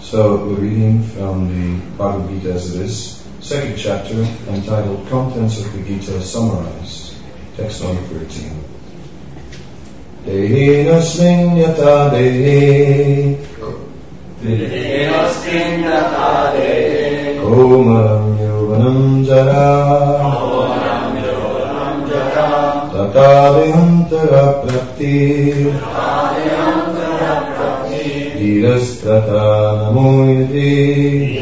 So we're reading from the Bhagavad Gita as it is, second chapter, entitled Contents of the Gita Summarized, text number 13. Dehinosmin yata dehi Komaram yovanam jara Tatadehantara prapti Dhirastrata namoyati.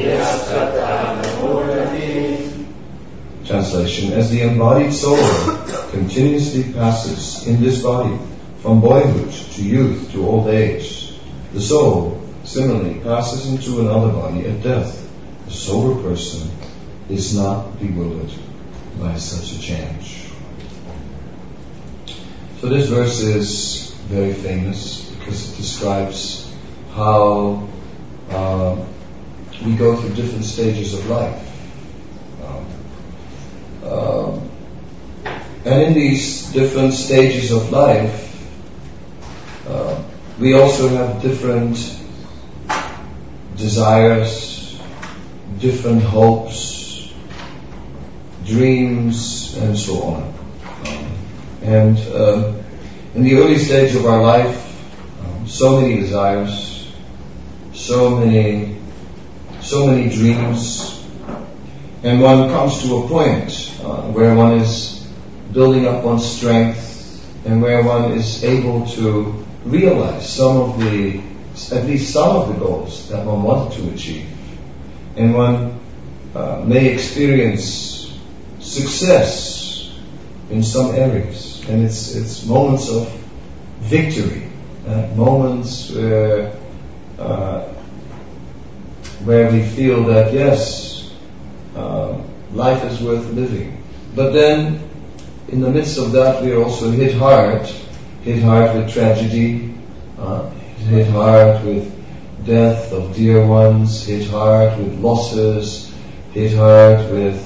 Translation: as the embodied soul continuously passes in this body from boyhood to youth to old age, the soul similarly passes into another body at death. The sober person is not bewildered by such a change. So this verse is very famous because it describes how we go through different stages of life. And in these different stages of life, we also have different desires, different hopes, dreams, and so on. And in the early stage of our life, so many desires, so many dreams, and one comes to a point where one is building up one's strength, and where one is able to realize at least some of the goals that one wanted to achieve, and one may experience success in some areas, and it's moments of victory, moments where we feel that yes, life is worth living. But then, in the midst of that, we are also hit hard with tragedy, hit hard with death of dear ones, hit hard with losses, hit hard with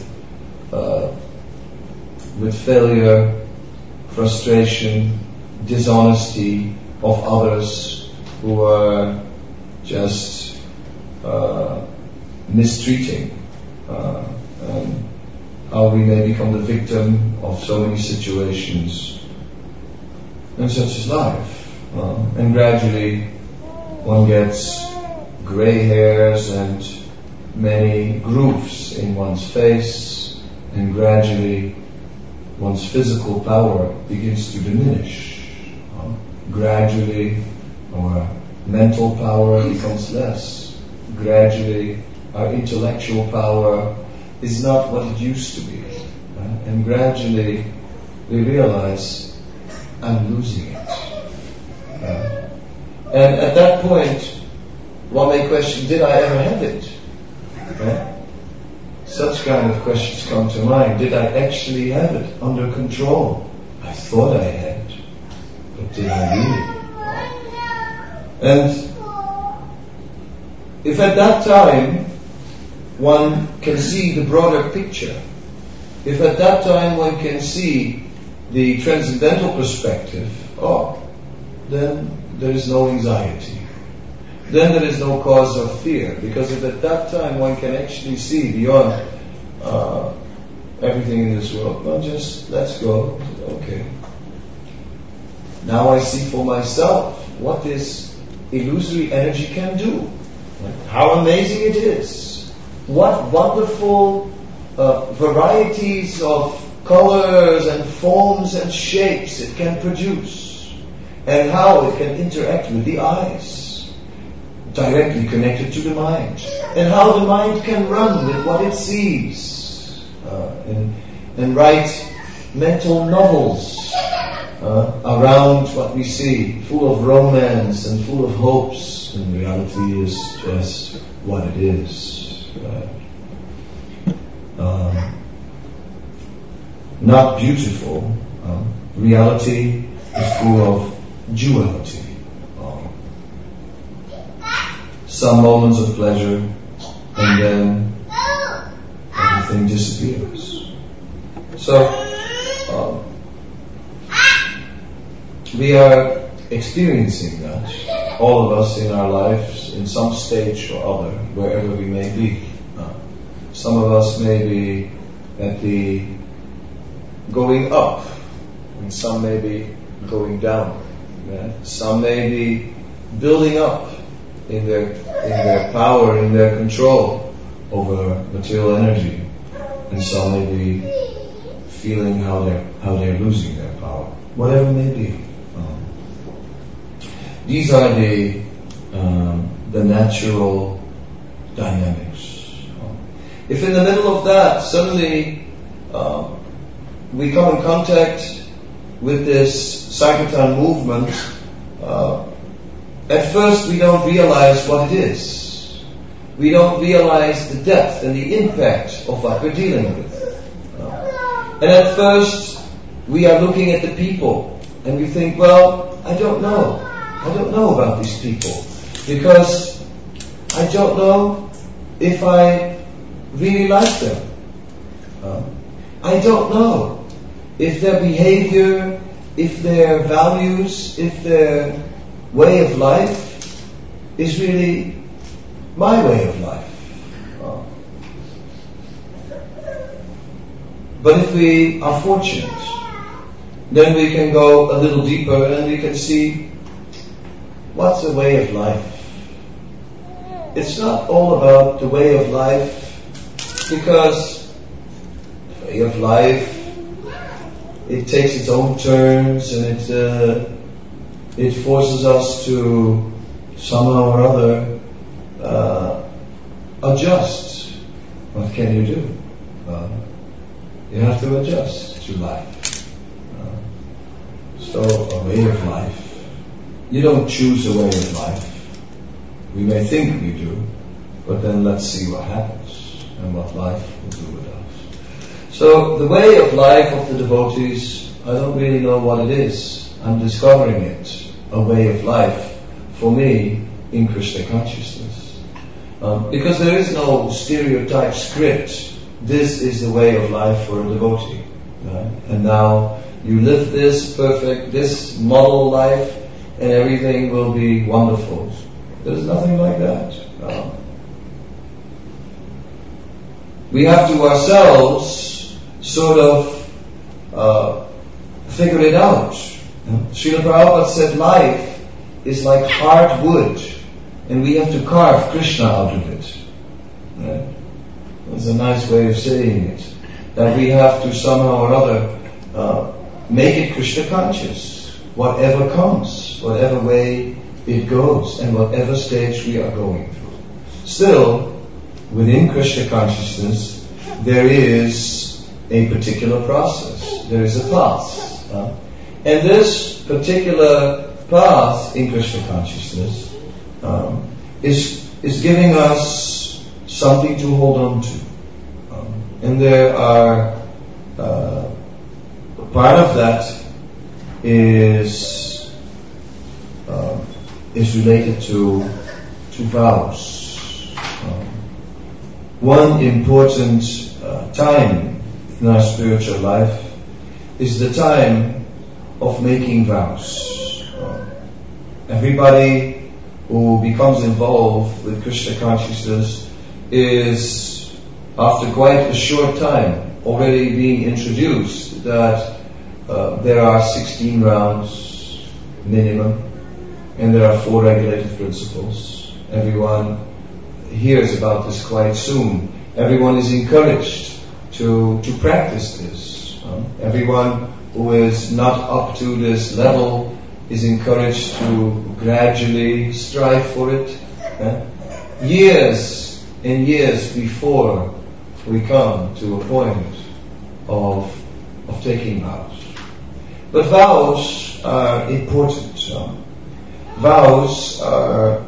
failure, frustration, dishonesty of others who are just mistreating, and how we may become the victim of so many situations. And such is life. And gradually one gets grey hairs and many grooves in one's face, and gradually one's physical power begins to diminish. Gradually our mental power becomes less. Gradually our intellectual power is not what it used to be. And gradually we realize, I'm losing it. And at that point, one may question, did I ever have it? Such kind of questions come to mind. Did I actually have it under control? I thought I had, but did I really? And if at that time one can see the broader picture, if at that time one can see the transcendental perspective, then there is no anxiety. Then there is no cause of fear, because if at that time one can actually see beyond everything in this world, well, just let's go. Okay. Now I see for myself what this illusory energy can do. How amazing it is. What wonderful varieties of colors and forms and shapes it can produce, and how it can interact with the eyes, directly connected to the mind, and how the mind can run with what it sees, and write mental novels around what we see, full of romance and full of hopes, and reality is just what it is. Not beautiful. Reality is full of duality. Some moments of pleasure, and then everything disappears. So we are experiencing that all of us in our lives, in some stage or other, wherever we may be. Some of us may be at the going up, and some may be going down. Yeah? Some may be building up in their power, in their control over material energy, and some may be feeling how they're losing their power. Whatever it may be. These are the natural dynamics. If in the middle of that suddenly we come in contact with this Sankirtan movement, at first we don't realize what it is. We don't realize the depth and the impact of what we're dealing with. And at first we are looking at the people and we think, well, I don't know about these people, because I don't know if I really like them. I don't know if their behavior, if their values, if their way of life is really my way of life. But if we are fortunate, then we can go a little deeper and we can see what's the way of life. It's not all about the way of life, because the way of life, it takes its own turns and it forces us to somehow or other adjust. What can you do? You have to adjust to life. So a way of life. You don't choose a way of life. We may think we do, but then let's see what happens and what life will do with us. So the way of life of the devotees, I don't really know what it is. I'm discovering it, a way of life for me in Krishna consciousness. Because there is no stereotype script. This is the way of life for a devotee. Right? And now you live this perfect, this model life, and everything will be wonderful. There's nothing like that. We have to ourselves sort of figure it out. Srila Prabhupada said life is like hard wood, and we have to carve Krishna out of it. Right? That's a nice way of saying it. That we have to somehow or other make it Krishna conscious. Whatever comes, whatever way it goes, and whatever stage we are going through. Still, within Krishna consciousness, there is a particular process. There is a path. And this particular path in Krishna consciousness is giving us something to hold on to. And there are part of that is related to vows. One important time in our spiritual life is the time of making vows. Everybody who becomes involved with Krishna consciousness is, after quite a short time, already being introduced that there are 16 rounds minimum, and there are 4 regulated principles. Everyone hears about this quite soon. Everyone is encouraged to practice this. Everyone who is not up to this level is encouraged to gradually strive for it. Years and years before we come to a point of taking vows. But vows are important. Vows are,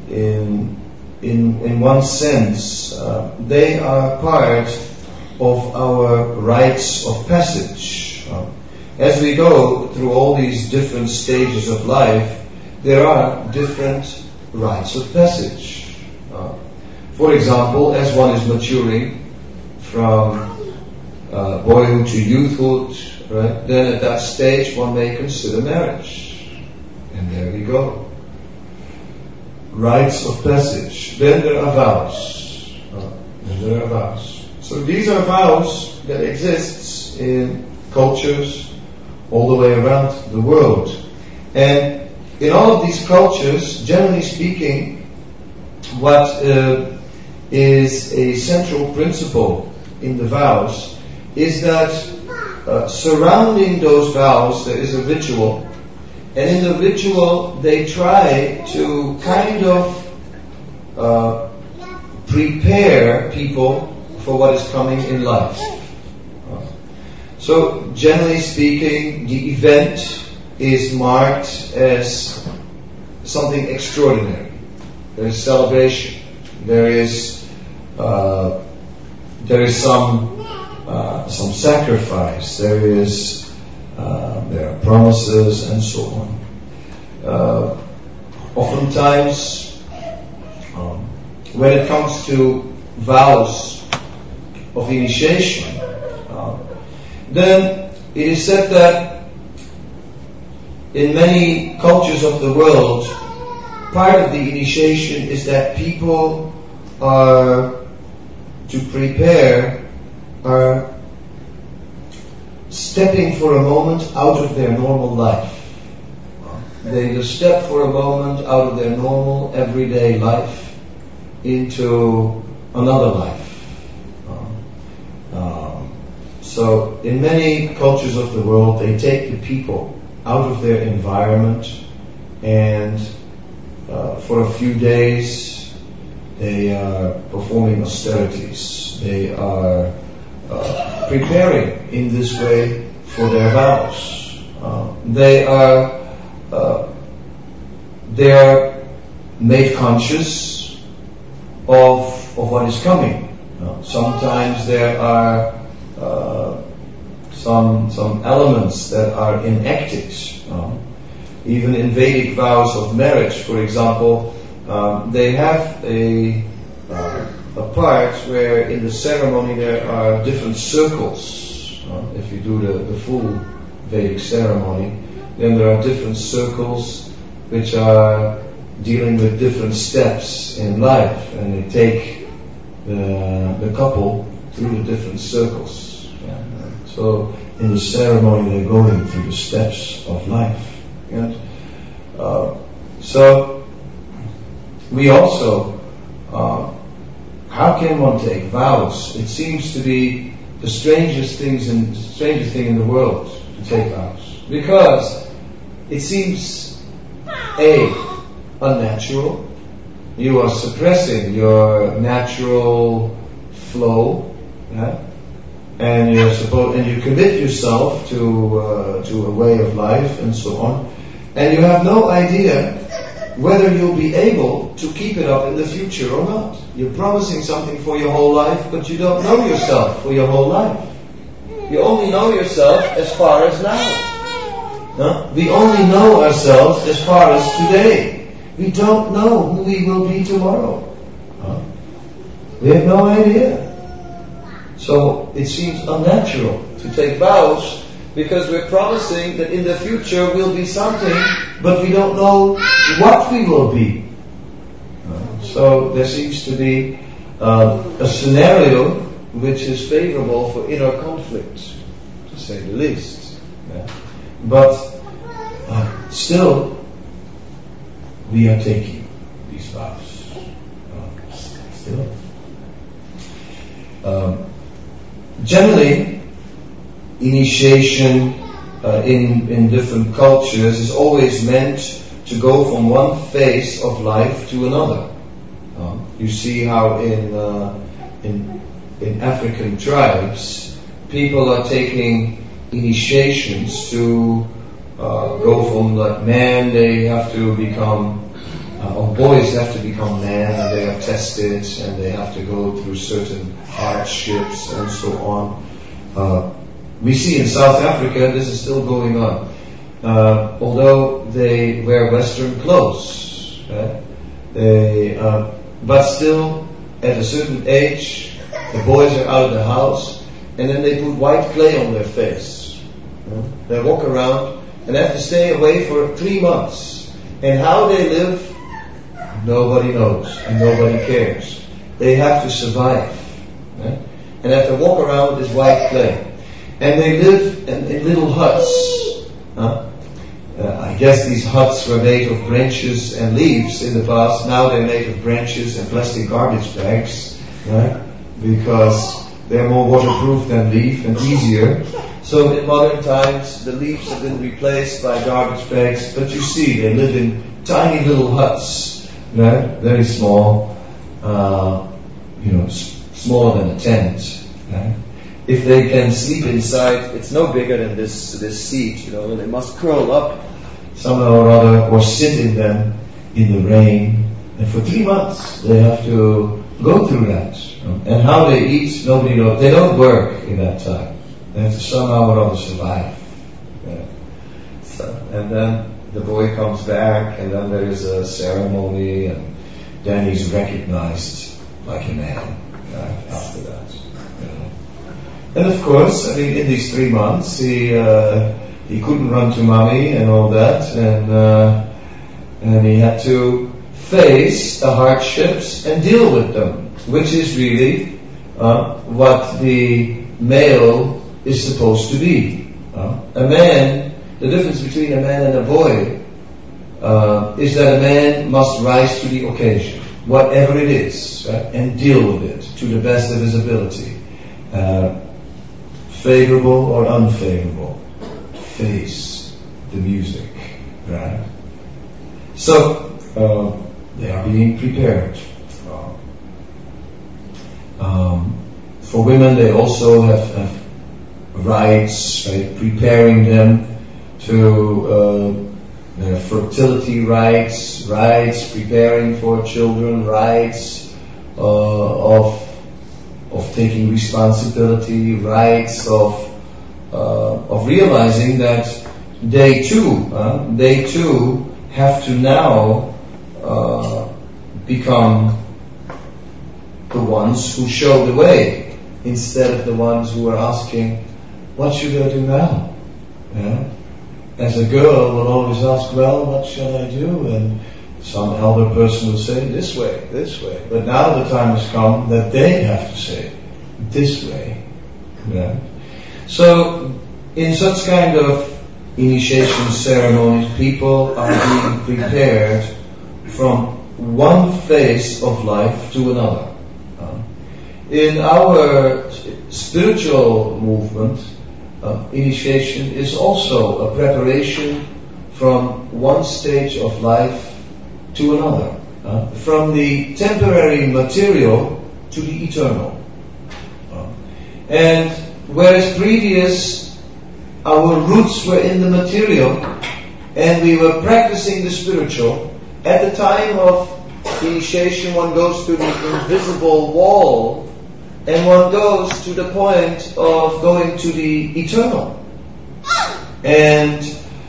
in one sense, they are part of our rites of passage. As we go through all these different stages of life, there are different rites of passage. For example, as one is maturing from boyhood to youthhood, right, then at that stage one may consider marriage. And there we go. rites of passage. Then there are vows. So these are vows that exist in cultures all the way around the world. And in all of these cultures, generally speaking, what is a central principle in the vows is that surrounding those vows there is a ritual. And in the ritual they try to kind of prepare people for what is coming in life. So generally speaking, the event is marked as something extraordinary. There is celebration. There is some sacrifice. There are promises and so on. Oftentimes, when it comes to vows of initiation, then it is said that in many cultures of the world, part of the initiation is that people are stepping for a moment out of their normal life. They just step for a moment out of their normal everyday life into another life. So in many cultures of the world, they take the people out of their environment, and for a few days they are performing austerities. They are preparing in this way for their vows. They are made conscious of what is coming. Sometimes there are some elements that are enacted. Even in Vedic vows of marriage, for example, they have a part where in the ceremony there are different circles. If you do the full Vedic ceremony, then there are different circles which are dealing with different steps in life, and they take the couple through the different circles. So in the ceremony they're going through the steps of life. And so we also, how can one take vows? It seems to be the strangest thing in the world to take vows, because it seems unnatural. You are suppressing your natural flow, and you commit yourself to a way of life and so on, and you have no idea whether you'll be able to keep it up in the future or not. You're promising something for your whole life, but you don't know yourself for your whole life. You only know yourself as far as now. We only know ourselves as far as today. We don't know who we will be tomorrow. We have no idea. So it seems unnatural to take vows, because we're promising that in the future we'll be something, but we don't know what we will be. So there seems to be a scenario which is favorable for inner conflict, to say the least. But still, we are taking these vows. Still. Generally, initiation in different cultures is always meant to go from one phase of life to another. You see how in African tribes, people are taking initiations to go from like man, they have to become, or boys have to become man, and they are tested, and they have to go through certain hardships and so on. We see in South Africa this is still going on. Although they wear Western clothes, but still at a certain age, the boys are out of the house, and then they put white clay on their face. They walk around and have to stay away for 3 months. And how they live, Nobody knows and nobody cares. They have to survive. Right? And have to walk around with this white clay. And they live in little huts. I guess these huts were made of branches and leaves in the past. Now they're made of branches and plastic garbage bags, right? Because they're more waterproof than leaf and easier. So in modern times, the leaves have been replaced by garbage bags. But you see, they live in tiny little huts, right? Very small, smaller than a tent. Right? If they can sleep inside, it's no bigger than this seat, they must curl up somehow or other, or sit in them in the rain. And for 3 months, they have to go through that. And how they eat, nobody knows. They don't work in that time. They have to somehow or other survive. Yeah. And then the boy comes back, and then there is a ceremony, and then he's recognized like a man after that. And of course, in these 3 months, he couldn't run to mommy and all that, and he had to face the hardships and deal with them, which is really what the male is supposed to be. A man, the difference between a man and a boy is that a man must rise to the occasion, whatever it is, right? And deal with it to the best of his ability. Favorable or unfavorable, face the music, right? So they are being prepared. For women, they also have rites, right? Preparing them to their fertility rites, preparing for children, rites of taking responsibility, rights of realizing that they too have to now become the ones who show the way, instead of the ones who are asking, what should I do now? Yeah? As a girl will always ask, well, what shall I do? And some elder person will say, this way. But now the time has come that they have to say, this way. Yeah. So, in such kind of initiation ceremonies, people are being prepared from one phase of life to another. In our spiritual movement, initiation is also a preparation from one stage of life to another. From the temporary material to the eternal. And whereas previous, our roots were in the material, and we were practicing the spiritual, at the time of initiation one goes to the invisible wall, and one goes to the point of going to the eternal. And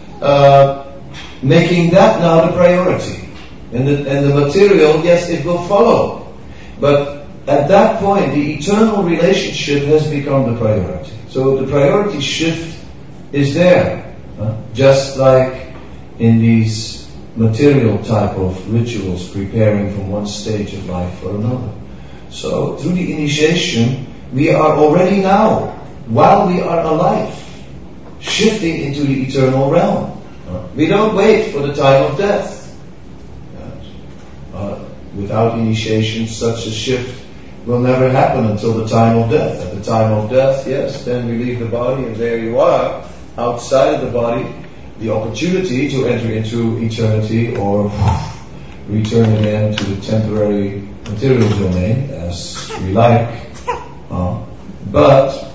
making that now the priority. And the material, yes, it will follow. But at that point, the eternal relationship has become the priority. So the priority shift is there. Just like in these material type of rituals, preparing from one stage of life for another. So through the initiation, we are already now, while we are alive, shifting into the eternal realm. We don't wait for the time of death. Without initiation, such a shift will never happen until the time of death. At the time of death, yes, then we leave the body, and there you are, outside of the body, the opportunity to enter into eternity or return again to the temporary material domain, as we like. But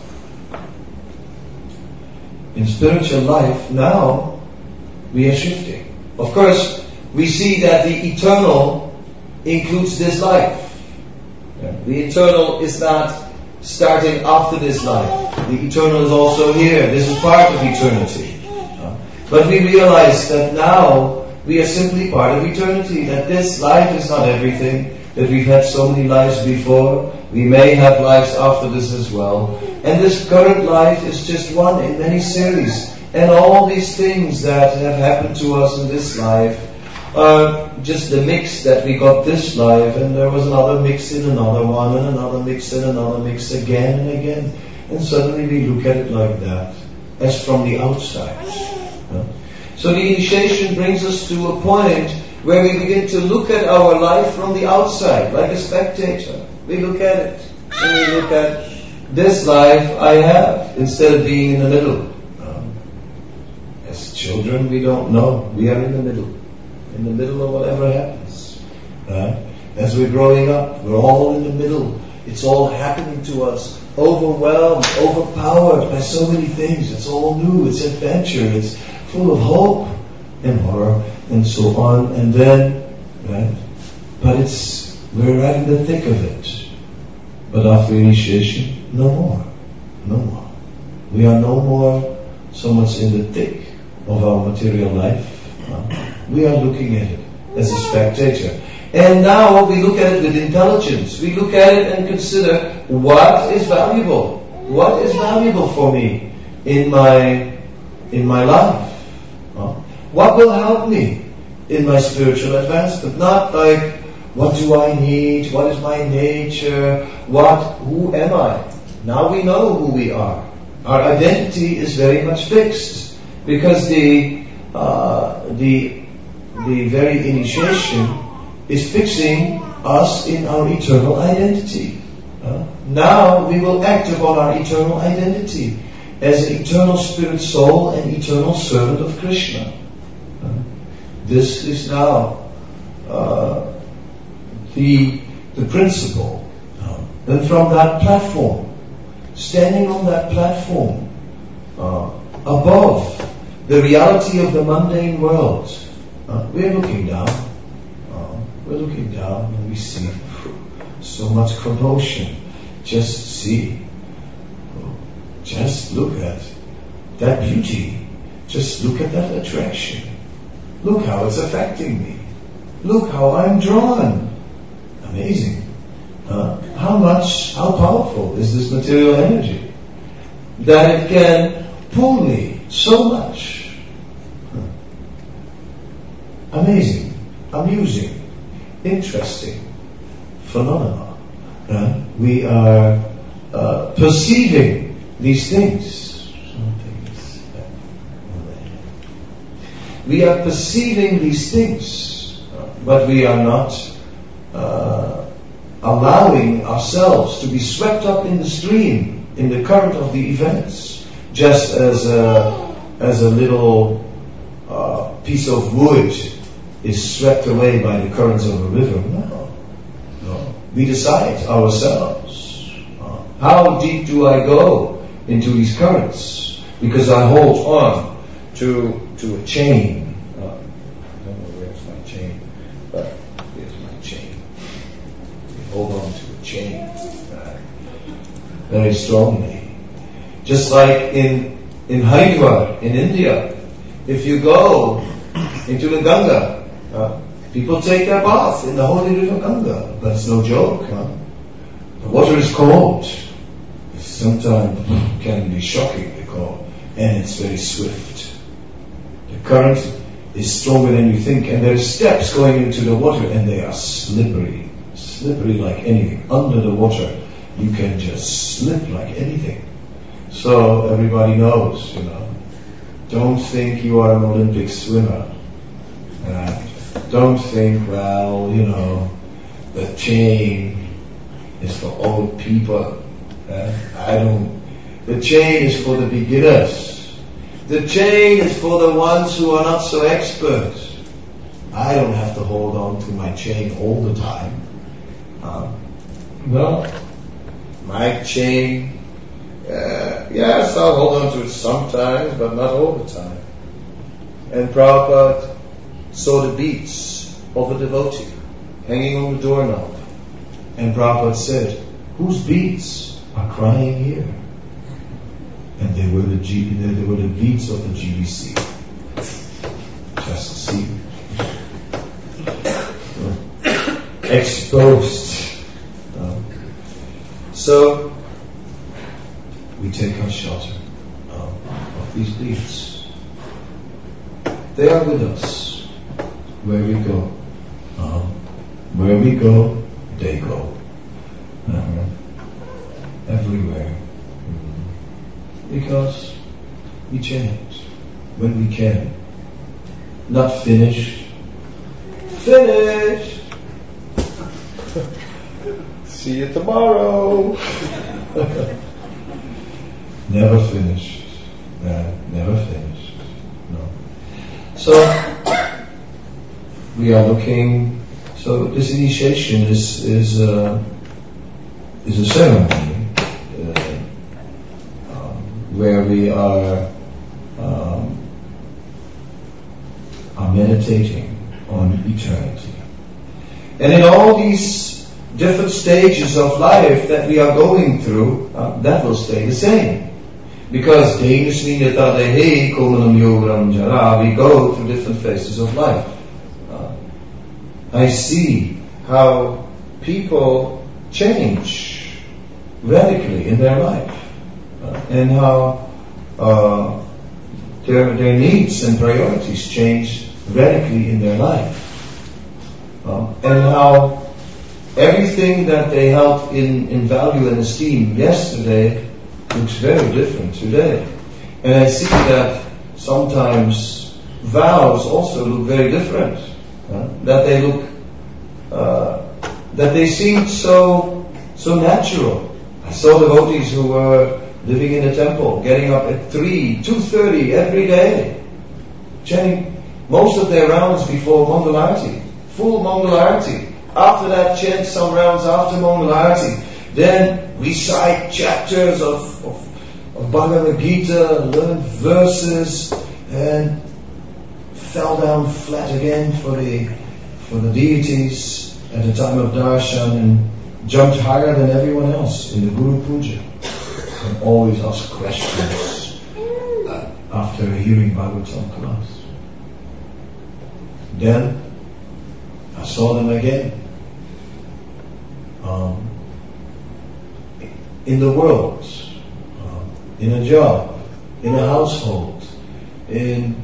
in spiritual life, now we are shifting. Of course, we see that the eternal includes this life. The eternal is not starting after this life. The eternal is also here. This is part of eternity. But we realize that now we are simply part of eternity, that this life is not everything, that we've had so many lives before, we may have lives after this as well. And this current life is just one in many series. And all these things that have happened to us in this life are just the mix that we got this life, and there was another mix in another one, and another mix in another mix again and again. And suddenly we look at it like that, as from the outside. So the initiation brings us to a point where we begin to look at our life from the outside, like a spectator. We look at it, and we look at this life I have, instead of being in the middle. As children, we don't know. We are in the middle of whatever happens. As we're growing up, we're all in the middle. It's all happening to us, overwhelmed, overpowered by so many things. It's all new, it's adventure, it's full of hope and horror and so on. And then, but we're right in the thick of it. But after initiation, no more. We are no more so much in the thick of our material life. We are looking at it as a spectator. And now we look at it with intelligence. We look at it and consider what is valuable. What is valuable for me in my life? What will help me in my spiritual advancement? Not like, what do I need? What is my nature? Who am I? Now we know who we are. Our identity is very much fixed, because the very initiation is fixing us in our eternal identity. Now we will act upon our eternal identity as an eternal spirit soul and eternal servant of Krishna. This is now the principle. And from that platform, standing on that platform, above the reality of the mundane world, we're looking down. We're looking down and we see so much commotion. Just look at that beauty. Just look at that attraction. Look how it's affecting me. Look how I'm drawn. Amazing. How powerful is this material energy that it can pull me so much. Amazing, amusing, interesting phenomena. We are perceiving these things. We are perceiving these things, but we are not allowing ourselves to be swept up in the stream, in the current of the events, just as a little piece of wood is swept away by the currents of a river. No. We decide ourselves. How deep do I go into these currents? Because I hold on to a chain. I don't know where's my chain, but here's my chain. We hold on to a chain very strongly. Just like in Haridwar, in India, if you go into the Ganga, people take their bath in the holy river Ganga, but it's no joke. The water is cold. Sometimes can be shockingly cold, and it's very swift. The current is stronger than you think, and there are steps going into the water, and they are slippery like anything. Under the water, you can just slip like anything. So everybody knows, don't think you are an Olympic swimmer. Don't think, the chain is for old people. The chain is for the beginners. The chain is for the ones who are not so expert. I don't have to hold on to my chain all the time. My chain, yes, I'll hold on to it sometimes, but not all the time. And Prabhupada saw the beads of a devotee hanging on the doorknob. And Prabhupada said, whose beads are crying here? And they were the beads of the GBC. Just see. Exposed. So, we take our shelter of these beads. They are with us where we go. Where we go, they go. Everywhere. Because we change when we can. Not finished. Finished! See you tomorrow! Never finished. Never finished. No. So, we are looking. So this initiation is a ceremony where we are meditating on eternity, and in all these different stages of life that we are going through, that will stay the same. Because we go through different phases of life. I see how people change radically in their life, and how their needs and priorities change radically in their life, and how everything that they held in value and esteem yesterday looks very different today. And I see that sometimes vows also look very different. That they look, that they seem so natural. I saw devotees who were living in a temple, getting up at 2:30 every day, chanting most of their rounds before Mangalarti, full Mangalarti. After that, chant some rounds after Mangalarti. Then recite chapters of Bhagavad Gita, learn verses, and fell down flat again for the deities at the time of darshan, and jumped higher than everyone else in the Guru Puja, and always asked questions after hearing Bhagavatam class. Then I saw them again in the world, in a job, in a household, in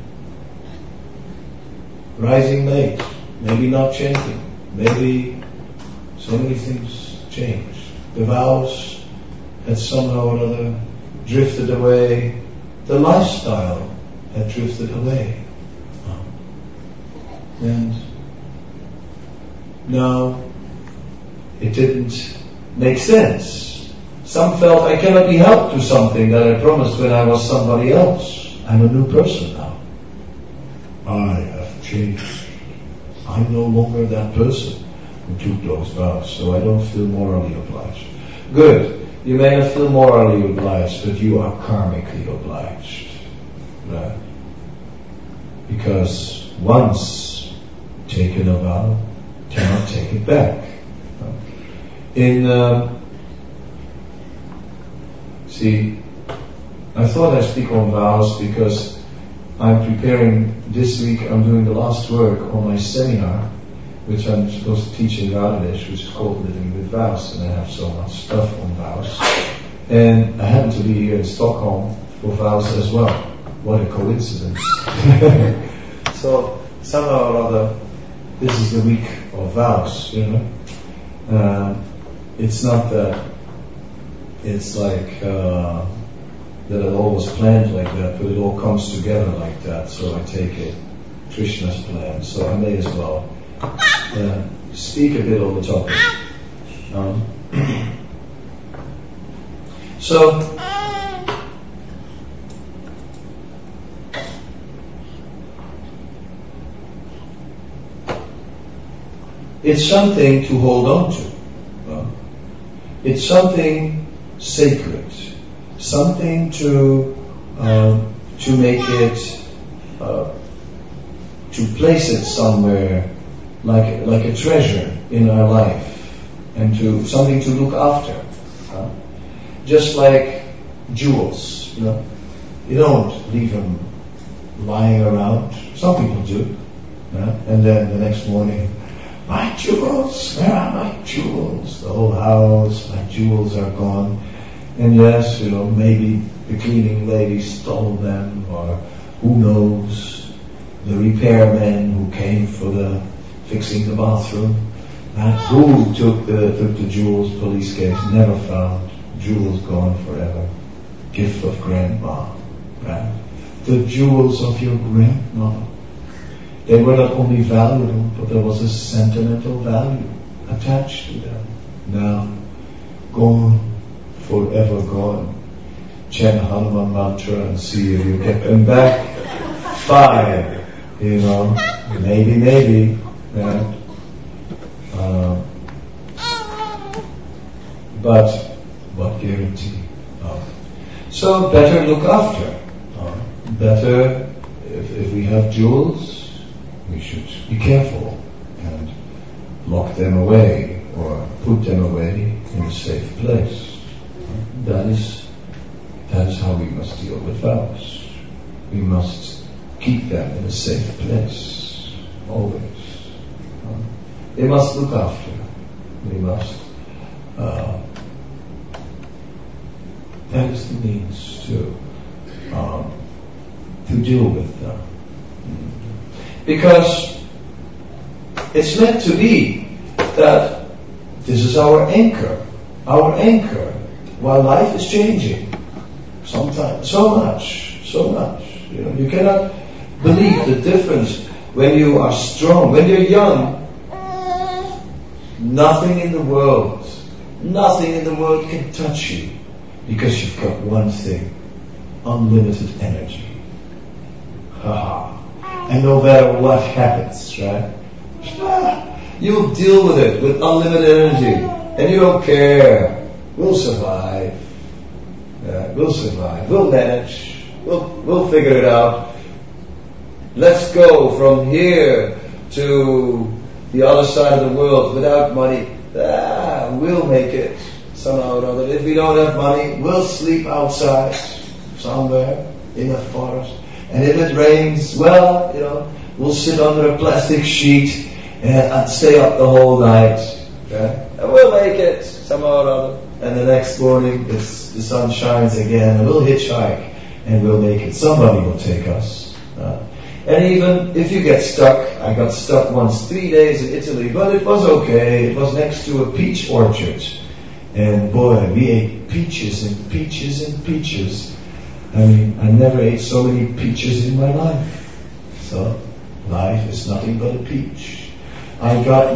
rising late, maybe not chanting, maybe so many things changed. The vows had somehow or other drifted away. The lifestyle had drifted away. And now it didn't make sense. Some felt I cannot be helped to something that I promised when I was somebody else. I'm a new person now. I have changed. I'm no longer that person who took those vows, so I don't feel morally obliged. Good. You may not feel morally obliged, but you are karmically obliged. Right? Because once taken a vow, cannot take it back. I thought I'd speak on vows because I'm preparing this week. I'm doing the last work on my seminar, which I'm supposed to teach in Bangladesh, which is called Living with Vows, and I have so much stuff on vows. And I happen to be here in Stockholm for vows as well. What a coincidence! So somehow or other, this is the week of vows. It's not that it's like that it all was planned like that, but it all comes together like that. So I take it Krishna's plan. So I may as well speak a bit on the topic. So it's something to hold on to. It's something sacred, something to make it, to place it somewhere like a treasure in our life, and to something to look after. Just like jewels, you don't leave them lying around. Some people do, and then the next morning, my jewels, where are my jewels? The whole house, my jewels are gone. And yes, maybe the cleaning lady stole them, or who knows, the repairman who came for fixing the bathroom. And who took the jewels? Police case, never found. Jewels gone forever. Gift of grandma. Right? The jewels of your grandmother. They were not only valuable, but there was a sentimental value attached to them. Now, gone, forever gone. Chant Hanuman mantra and see if you get them back. Fine, maybe, right? But what guarantee? So better look after. Better, if we have jewels, we should be careful and lock them away or put them away in a safe place. That is how we must deal with vows. We must keep them in a safe place, always. They must look after. They must. That is the means to deal with them. Because it's meant to be that this is our anchor while life is changing. Sometimes, so much. You cannot believe the difference when you are strong. When you're young, nothing in the world can touch you because you've got one thing, unlimited energy. And no matter what happens, right? You'll deal with it with unlimited energy, and you don't care. We'll survive. We'll survive. We'll manage. We'll figure it out. Let's go from here to the other side of the world without money. We'll make it somehow or other. If we don't have money, we'll sleep outside somewhere in a forest. And if it rains, we'll sit under a plastic sheet and stay up the whole night. Okay? And we'll make it somehow or other. And the next morning, the sun shines again, and we'll hitchhike, and we'll make it. Somebody will take us. And even if you get stuck, I got stuck once 3 days in Italy, but it was okay. It was next to a peach orchard. And boy, we ate peaches and peaches and peaches. I mean, I never ate so many peaches in my life. So, life is nothing but a peach. I got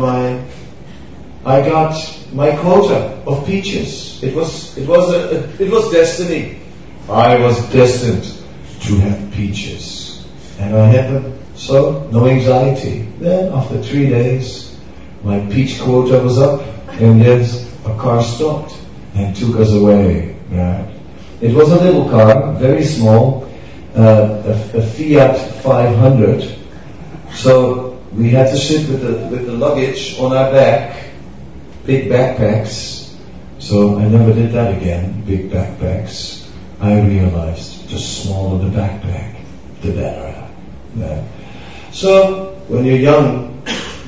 my quota of peaches. It was destiny. I was destined to have peaches. And I had them, so no anxiety. Then after 3 days, my peach quota was up, and yes, a car stopped and took us away. Right? It was a little car, very small, a Fiat 500. So we had to sit with the luggage on our back, big backpacks. So I never did that again, big backpacks. I realized the smaller the backpack, the better. Yeah. So when you're young,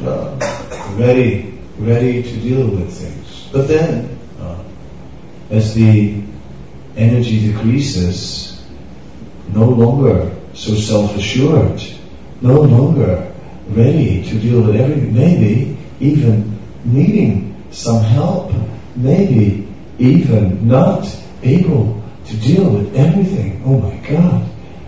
ready to deal with things. But then, as the energy decreases, no longer so self-assured, no longer ready to deal with everything, maybe even needing some help, maybe even not able to deal with everything. Oh my God.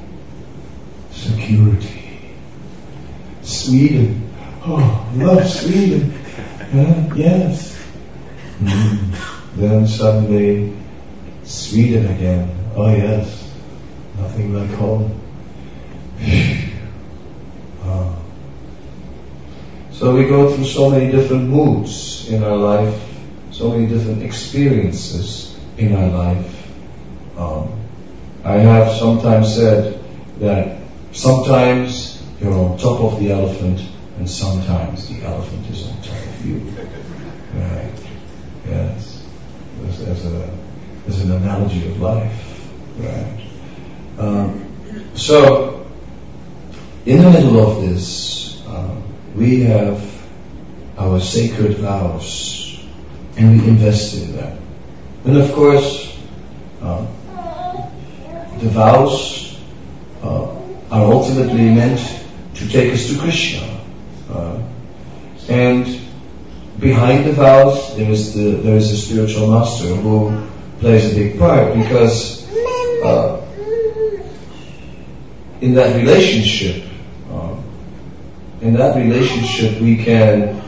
Security. Sweden. Oh, love Sweden. Yes. Then suddenly, Sweden again. Oh yes. Nothing like home. So we go through so many different moods in our life, so many different experiences in our life. I have sometimes said that sometimes you're on top of the elephant, and sometimes the elephant is on top of you. Right? Yes. As an analogy of life. Right? So, in the middle of this, we have our sacred vows, and we invest in them. And of course, the vows are ultimately meant to take us to Krishna. And behind the vows, there is a spiritual master who plays a big part, because in that relationship we can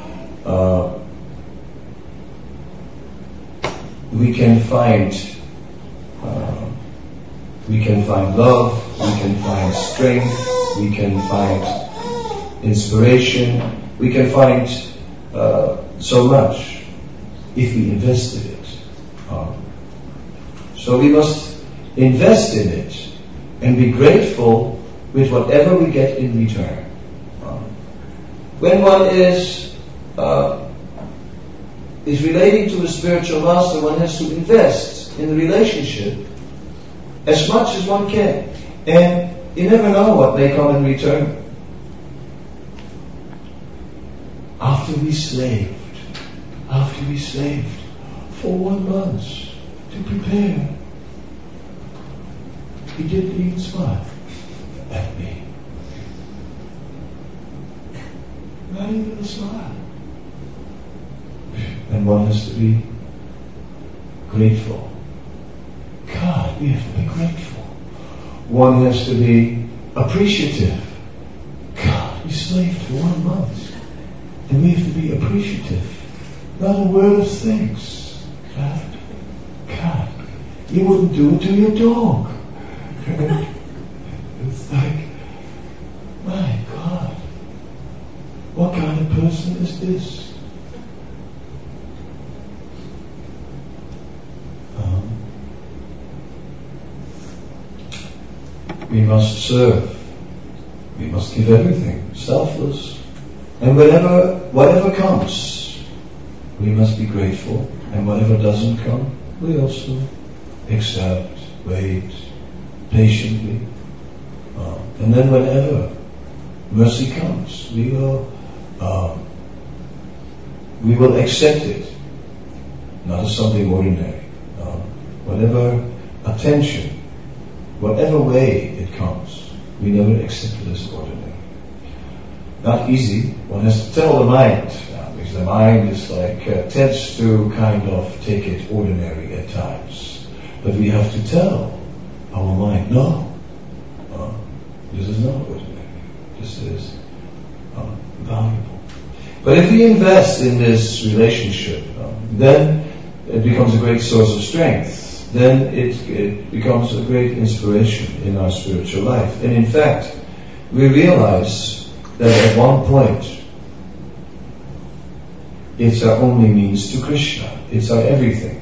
find love, we can find strength, we can find inspiration, we can find so much if we invest in it. So we must invest in it and be grateful with whatever we get in return. When one is relating to a spiritual master, one has to invest in the relationship as much as one can. And you never know what may come in return. After we slaved for 1 month to prepare, he didn't even smile at me. Not even a smile. And one has to be grateful. God, we have to be grateful. One has to be appreciative. God, we slaved for 1 month. And we have to be appreciative. Not a word of thanks. God, you wouldn't do it to your dog. It's like, my God, what kind of person is this? We must serve. We must give everything, selfless. And whatever comes, we must be grateful. And whatever doesn't come, we also accept, wait, patiently. And then whenever mercy comes, we will accept it, not as something ordinary. Whatever attention, whatever way it comes, we never accept it as ordinary. Not easy. One has to tell the mind, because the mind is tends to kind of take it ordinary at times. But we have to tell our mind, no, this is not ordinary. This is valuable. But if we invest in this relationship, then it becomes a great source of strength. Then it becomes a great inspiration in our spiritual life. And in fact, we realize that at one point, it's our only means to Krishna. It's our everything.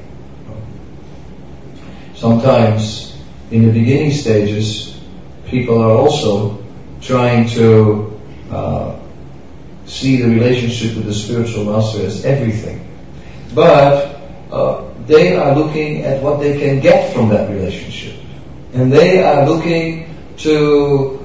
Sometimes, in the beginning stages, people are also trying to see the relationship with the spiritual master as everything. But they are looking at what they can get from that relationship. And they are looking to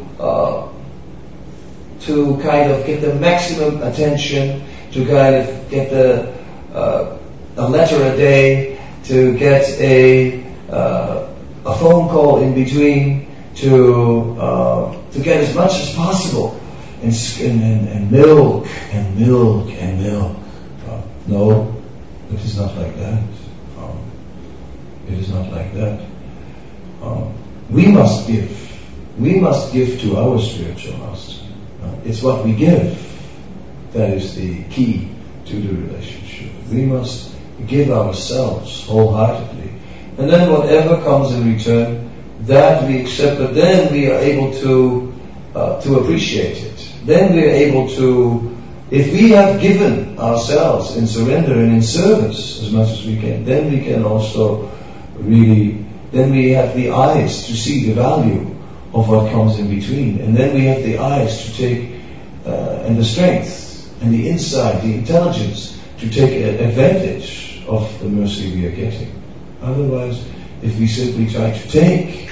kind of get the maximum attention, to kind of get a letter a day, to get a phone call in between, to get as much as possible, and milk and milk and milk. No, it is not like that. It is not like that. We must give. We must give to our spiritual master. It's what we give that is the key to the relationship. We must give ourselves wholeheartedly. And then whatever comes in return, that we accept, but then we are able to appreciate it. Then we are able to, if we have given ourselves in surrender and in service as much as we can, then we can also really, then we have the eyes to see the value of what comes in between. And then we have the eyes to take, and the strength, and the insight, the intelligence to take advantage of the mercy we are getting. Otherwise, if we simply try to take,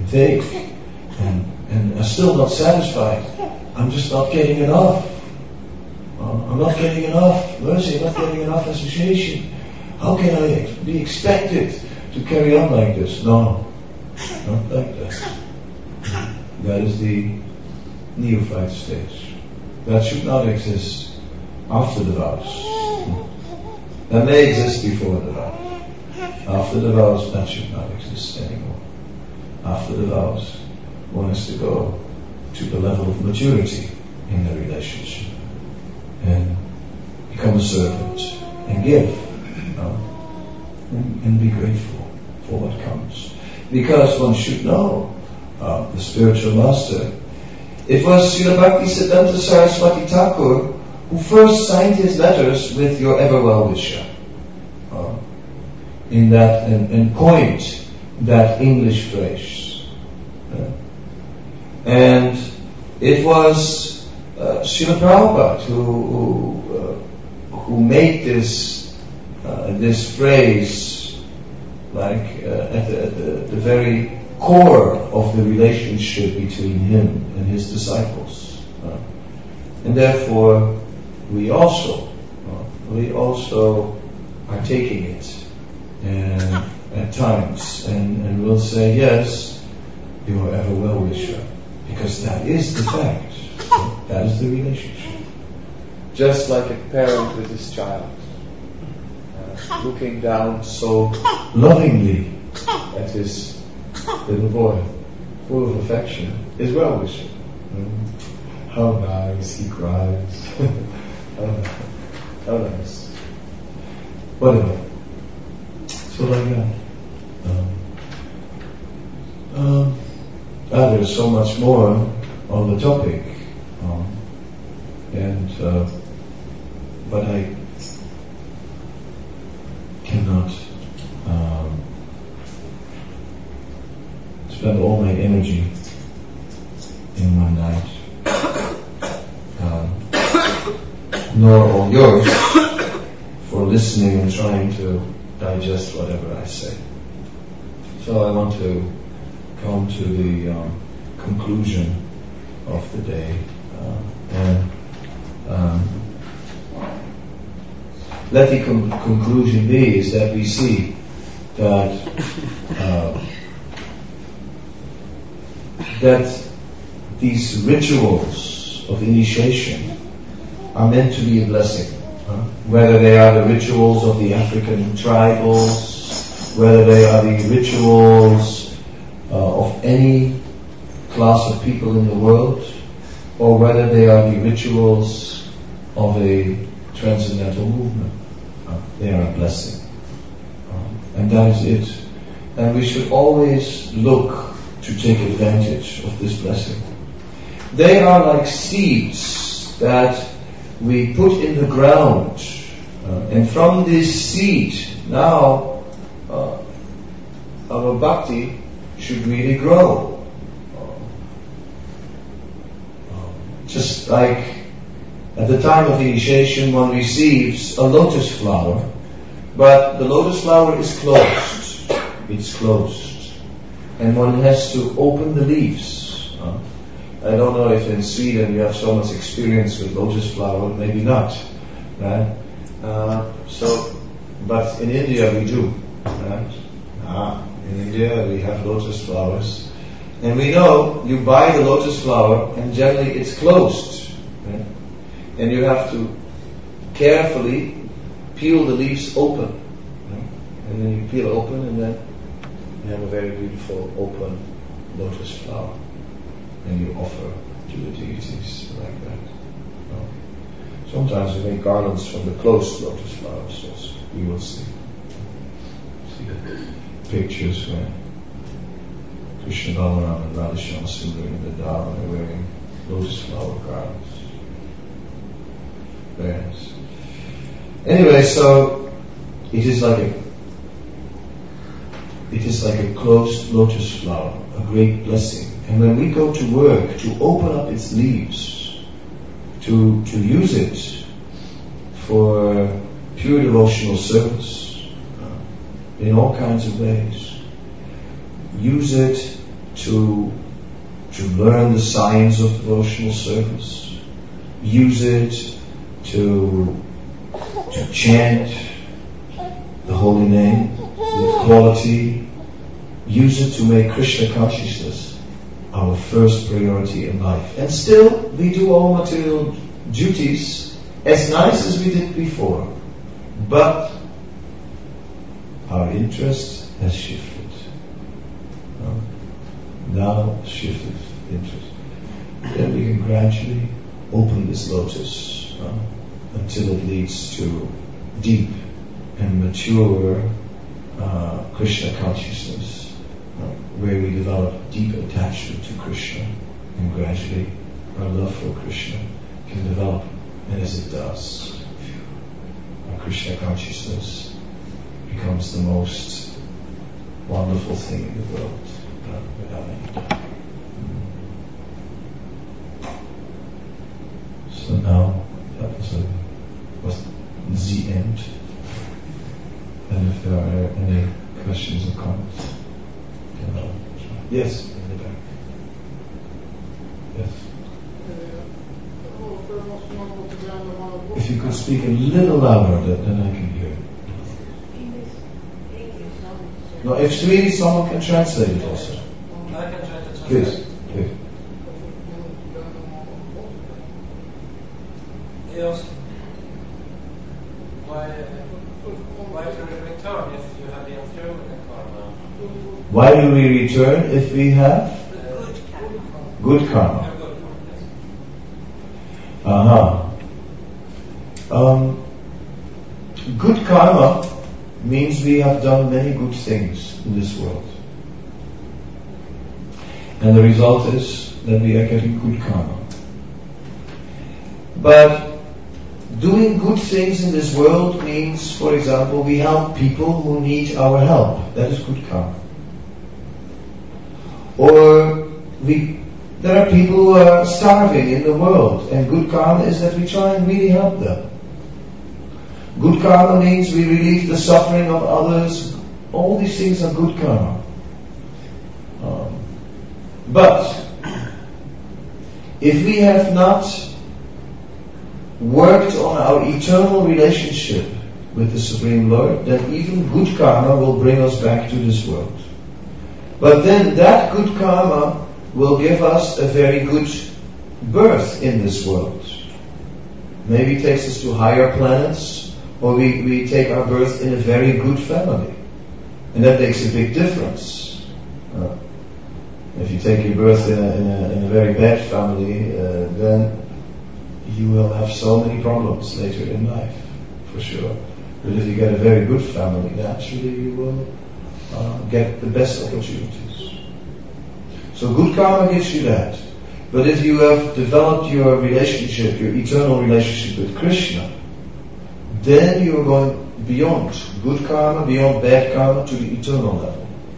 and are still not satisfied, I'm just not getting enough. I'm not getting enough mercy, I'm not getting enough association. How can I be expected to carry on like this? No, not like that. That is the neophyte stage. That should not exist after the vows. That may exist before the vows. After the vows, that should not exist anymore. After the vows, one has to go to the level of maturity in the relationship and become a servant and give and be grateful for what comes. Because one should know the spiritual master. It was Srila Bhaktisiddhanta Saraswati Thakur who first signed his letters with your ever well-wisher. In that and coined that English phrase. And it was Srila Prabhupada who made this phrase like at the very core of the relationship between him and his disciples. And therefore we also are taking it at times and will say, yes, you are ever well-wisher, because that is the fact. That is the relationship. Just like a parent with his child, looking down so lovingly at his little boy, full of affection, is well-wisher. How nice, he cries. How nice. Whatever. So like that. There's so much more on the topic, but I cannot spend all my energy in one night, nor all yours for listening and trying to digest whatever I say. So I want to come to the conclusion of the day, let the conclusion be is that we see that these rituals of initiation are meant to be a blessing. Whether they are the rituals of the African tribals, whether they are the rituals of any class of people in the world, or whether they are the rituals of a transcendental movement, they are a blessing. And that is it. And we should always look to take advantage of this blessing. They are like seeds that we put in the ground, and from this seed now our bhakti should really grow. Just like at the time of initiation one receives a lotus flower, but the lotus flower is closed. It's closed. And one has to open the leaves. I don't know if in Sweden you have so much experience with lotus flower, maybe not. Right? But in India we do. Right? In India we have lotus flowers. And we know you buy the lotus flower and generally it's closed. Right? And you have to carefully peel the leaves open. Right? And then you peel open and then you have a very beautiful open lotus flower. And you offer to the deities like that. Sometimes we make garlands from the closed lotus flowers also. We will see pictures where Krishna Balaram and Radhasham Sundar in the Dham are wearing lotus flower garlands. Very nice. Anyway, so it is like a closed lotus flower, a great blessing. And when we go to work to open up its leaves, to use it for pure devotional service in all kinds of ways, use it to learn the science of devotional service, use it to chant the holy name with quality, use it to make Krishna consciousness our first priority in life. And still, we do all material duties as nice as we did before, but our interest has shifted. Now shifted interest. Then we can gradually open this lotus until it leads to deep and mature Krishna consciousness, where we develop deep attachment to Krishna, and gradually our love for Krishna can develop. And as it does, our Krishna consciousness becomes the most wonderful thing in the world, without any doubt. So now that was the end. And if there are any questions or comments, yes, in the back. Yes. If you could speak a little louder, then I can hear. No, if Swedish, someone can translate it also. I can try to translate. Please. He asked, why do we return if you have been through the karma? Why do we return if we have good karma? Good karma means we have done many good things in this world. And the result is that we are getting good karma. But doing good things in this world means, for example, we help people who need our help. That is good karma. Or there are people who are starving in the world, and good karma is that we try and really help them. Good karma means we relieve the suffering of others. All these things are good karma. But if we have not worked on our eternal relationship with the Supreme Lord, then even good karma will bring us back to this world. But then that good karma will give us a very good birth in this world. Maybe it takes us to higher planets, or we take our birth in a very good family. And that makes a big difference. If you take your birth in a very bad family, then you will have so many problems later in life, for sure. But if you get a very good family, naturally you will get the best opportunities. So good karma gives you that. But if you have developed your relationship, your eternal relationship with Krishna, then you are going beyond good karma, beyond bad karma, to the eternal level.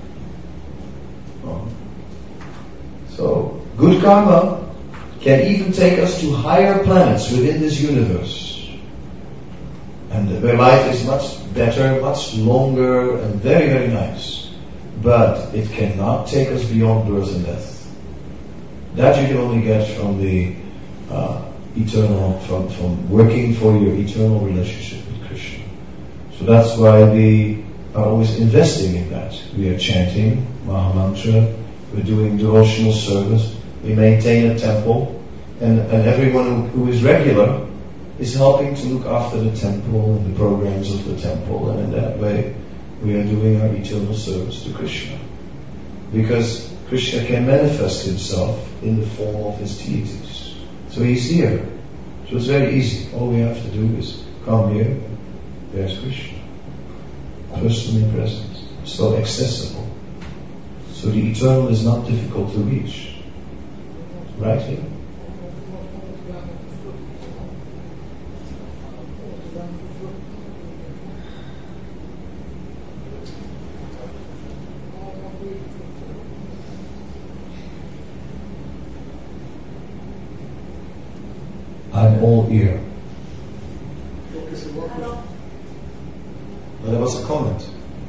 So good karma can even take us to higher planets within this universe, and where life is much better, much longer, and very, very nice. But it cannot take us beyond birth and death. That you can only get from the eternal, from working for your eternal relationship with Krishna. So that's why we are always investing in that. We are chanting Mahamantra, we're doing devotional service, we maintain a temple, and everyone who is regular is helping to look after the temple and the programs of the temple, and in that way we are doing our eternal service to Krishna. Because Krishna can manifest himself in the form of his deities. So he's here. So it's very easy. All we have to do is come here, there's Krishna. Personally present. So accessible. So the eternal is not difficult to reach. Right here. I'm all ear. Well, there was a comment.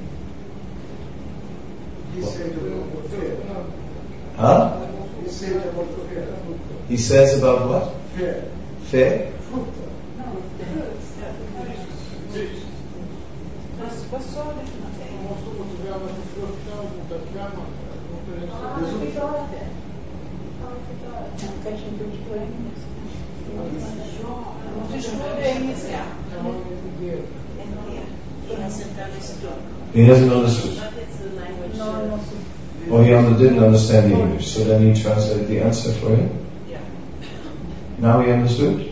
Huh? He says about what? Fair? He hasn't understood. Or he didn't understand the English, so then he translated the answer for him. Now he understood?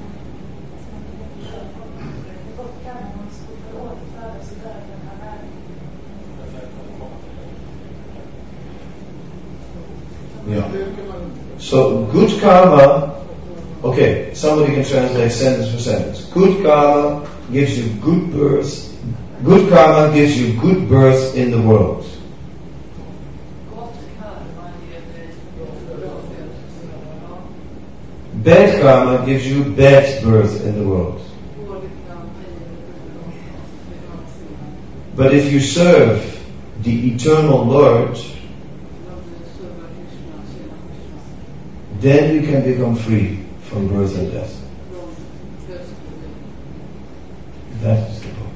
Yeah. So good karma, okay, somebody can translate sentence for sentence. Good karma gives you good birth. Good karma gives you good birth in the world. Bad karma gives you bad birth in the world. But if you serve the eternal Lord, then you can become free from birth and death. That is the point.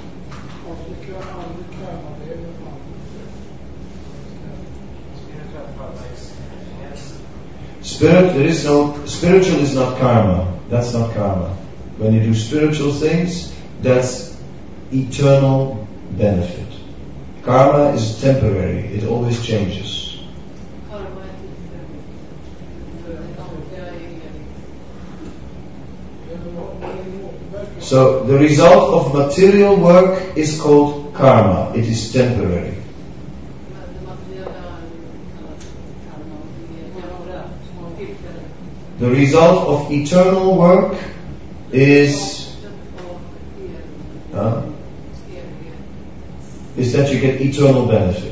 Spiritual is not karma. That's not karma. When you do spiritual things, that's eternal benefit. Karma is temporary. It always changes. So the result of material work is called karma. It is temporary. The result of eternal work is that you get eternal benefit.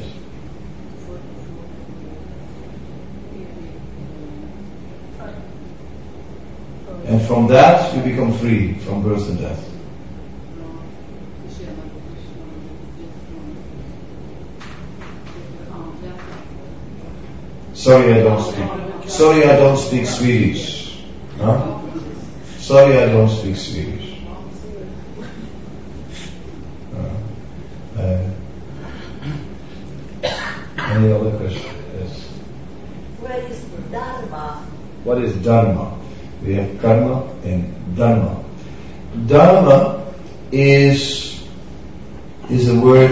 And from that you become free from birth and death. Sorry I don't speak Swedish. Huh? Sorry I don't speak Swedish. Any other question? Yes. Where is Dharma? What is Dharma? We have karma and Dharma. Dharma is a word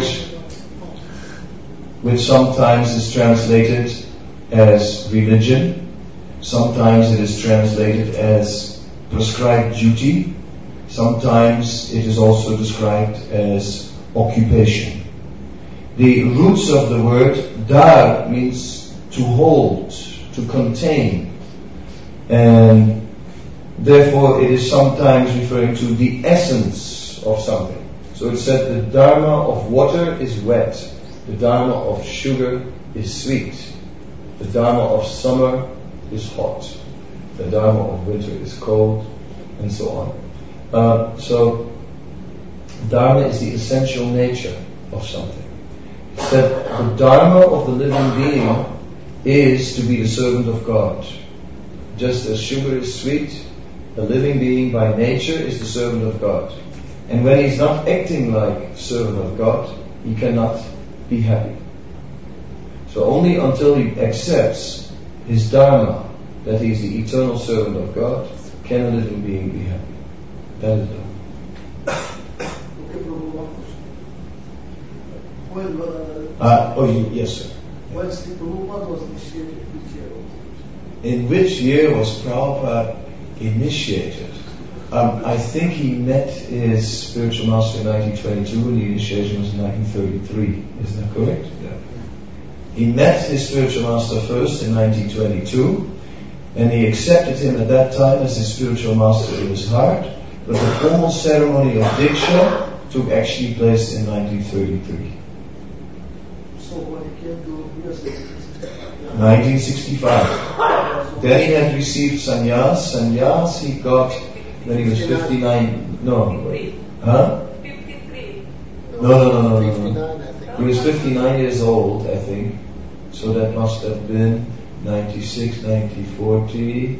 which sometimes is translated as religion, sometimes it is translated as prescribed duty, sometimes it is also described as occupation. The roots of the word dar means to hold, to contain, and therefore it is sometimes referring to the essence of something. So it said the dharma of water is wet, the dharma of sugar is sweet, the dharma of summer is hot, the dharma of winter is cold, and so on. So dharma is the essential nature of something. That the dharma of the living being is to be the servant of God. Just as sugar is sweet, a living being by nature is the servant of God. And when he's not acting like servant of God, he cannot be happy. So only until he accepts his dharma, that he is the eternal servant of God, can a living being be happy. That is dharma. Yes, sir. Prabhupada was initiated which year? In which year was Prabhupada initiated? I think he met his spiritual master in 1922 and the initiation was in 1933. Is that correct? Yeah. He met his spiritual master first in 1922 and he accepted him at that time as his spiritual master in his heart, but the formal ceremony of Diksha took actually place in 1933. So when he came to USA, 1965. Then he had received sannyas. Sannyas he got when he was 59. No. Huh? 53. No. 59, I think. He was 59 years old, I think. So that must have been 96, 1940,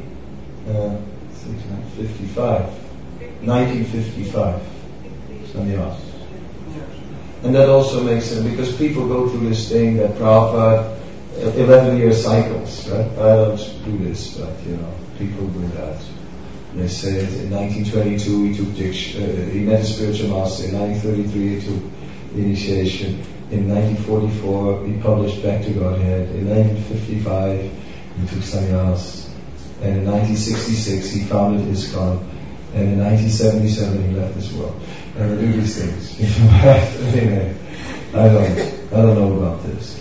55. 1955. Sannyas. And that also makes sense because people go through this thing that Prabhupada 11-year cycles, right? I don't do this, but people do that. They say in 1922 he met a spiritual master. In 1933 he took initiation. In 1944 he published Back to Godhead. In 1955 he took sannyas. And in 1966 he founded ISKCON. And in 1977 he left this world. I will do these things. Anyway, I don't know about this.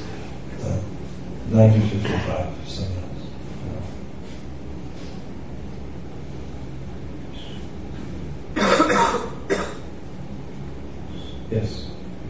1955, sannyas. Yes.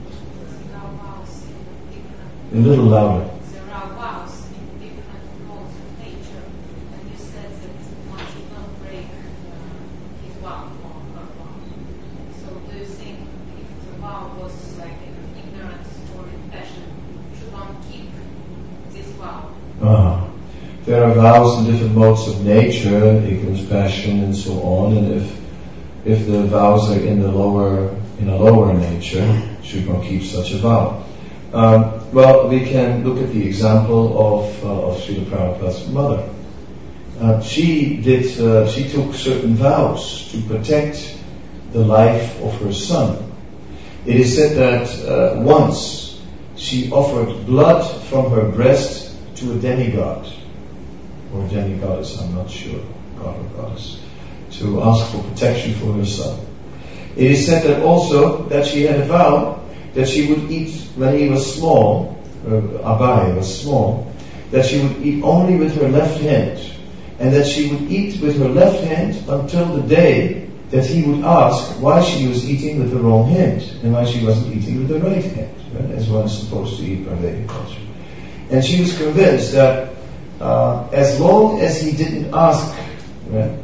A little louder. There are vows in different modes of nature, and you said that one should not break his vow or her vow. So do you think if the vow was like in ignorance or in passion, should one keep this vow? There are vows in different modes of nature, ignorance, passion, and so on. And if the vows are in a lower nature, should one keep such a vow? Well, we can look at the example of Srila Prabhupada's mother. She took certain vows to protect the life of her son. It is said that once she offered blood from her breast to a demigod, or demigoddess, I'm not sure, god or goddess, to ask for protection for her son. It is said that also that she had a vow that she would eat, when he was small, Abai was small, that she would eat only with her left hand, and that she would eat with her left hand until the day that he would ask why she was eating with the wrong hand, and why she wasn't eating with the right hand, right, as one is supposed to eat by Vedic culture. And she was convinced that as long as he didn't ask, right,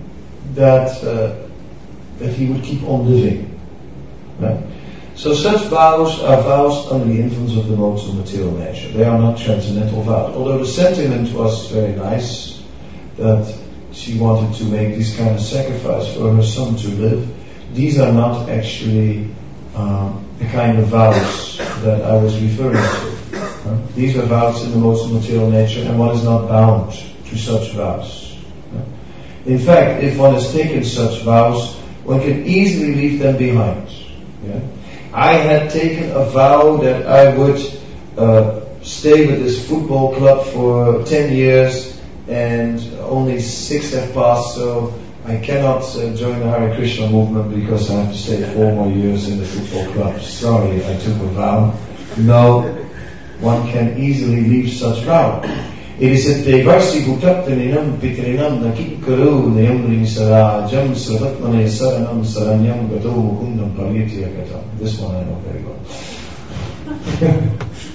that he would keep on living. Right? So such vows are vows under the influence of the modes of material nature. They are not transcendental vows. Although the sentiment was very nice, that she wanted to make this kind of sacrifice for her son to live, these are not actually the kind of vows that I was referring to. These are vows in the modes of material nature, and one is not bound to such vows. In fact, if one has taken such vows, one can easily leave them behind. Yeah? I had taken a vow that I would stay with this football club for 10 years, and only 6 have passed, so I cannot join the Hare Krishna movement because I have to stay 4 more years in the football club. Sorry, I took a vow. No, one can easily leave such vow. It is said, Devarsi Bhutaptaninam Pitrinam Nakim Karu Nayamrin Sarajam Sravatmane Saranam Saranyam Gato Mukundam Pariyatiyakata. This one I know very well.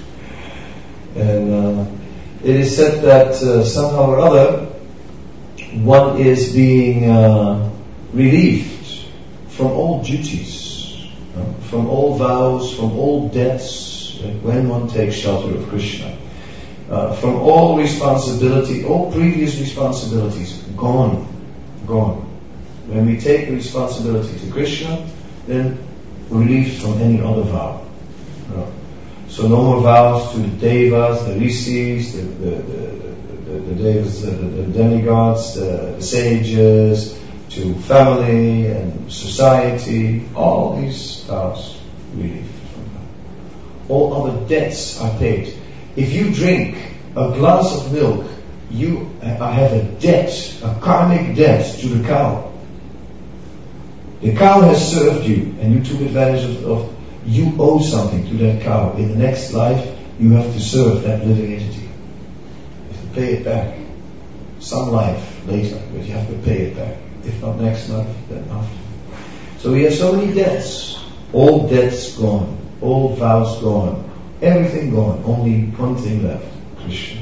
And it is said that somehow or other one is being relieved from all duties, from all vows, from all debts, when one takes shelter of Krishna. From all responsibility, all previous responsibilities, gone. When we take the responsibility to Krishna, then relief from any other vow. So no more vows to the devas, the rishis, the devas, the demigods, the sages, to family and society. All these vows relief from that. All other debts are paid. If you drink a glass of milk, I have a debt, a karmic debt to the cow. The cow has served you, and you took advantage of you owe something to that cow. In the next life, you have to serve that living entity. You have to pay it back. Some life later, but you have to pay it back. If not next life, then after. So we have so many debts. All debts gone. All vows gone. Everything gone, only one thing left, Krishna.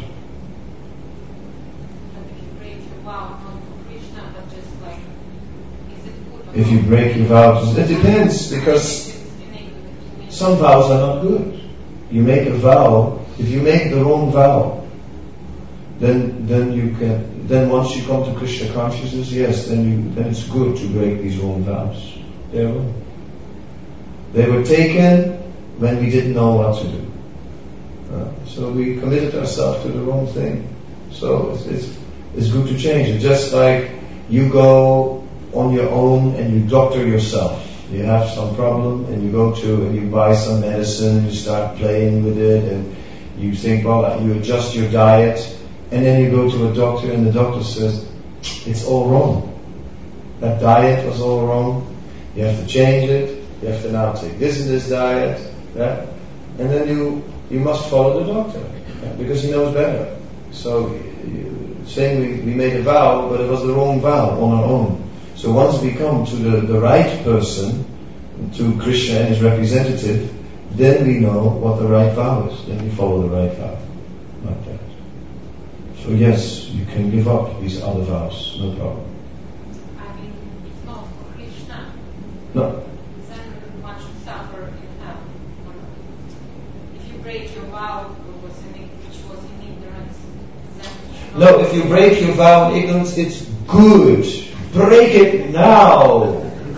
If you break your vows, it depends, because some vows are not good. You make a vow, if you make the wrong vow, then once you come to Krishna consciousness, yes, then it's good to break these wrong vows. They were taken when we didn't know what to do. So we committed ourselves to the wrong thing. So it's good to change it. Just like you go on your own and you doctor yourself. You have some problem and you go to and you buy some medicine and you start playing with it and you think, well, you adjust your diet, and then you go to a doctor and the doctor says, it's all wrong. That diet was all wrong. You have to change it. You have to now take this and this diet. Yeah? And then you must follow the doctor, because he knows better. So saying we made a vow, but it was the wrong vow on our own. So once we come to the right person, to Krishna and his representative, then we know what the right vow is. Then we follow the right vow. Like that. So yes, you can give up these other vows, no problem. I mean, it's not for Krishna. No. Then one should suffer in hell. If you break your vow, which was in ignorance, then... No, if you break your vow in ignorance, it's good. Break it now.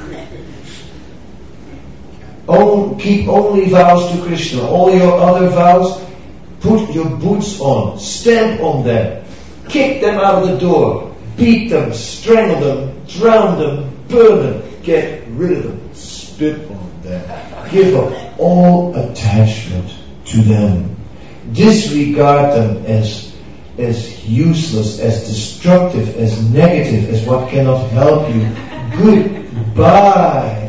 Keep only vows to Krishna. All your other vows, put your boots on, stamp on them, kick them out of the door, beat them, strangle them, drown them, burn them, get rid of them, spit on them, give up all attachment to them, disregard them as useless, as destructive, as negative, as what cannot help you. Goodbye.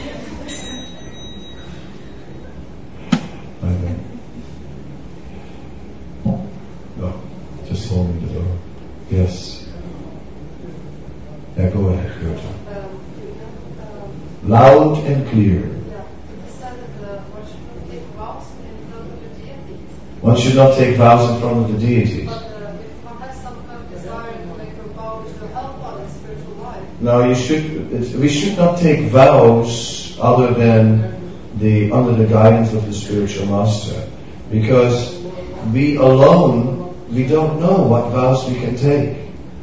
No, just hold me the door. Yes. Yeah, go ahead, Gertrude. Loud and clear. One should not take vows in front of the deities. No, we should not take vows other than under the guidance of the spiritual master, because we alone, we don't know what vows we can take.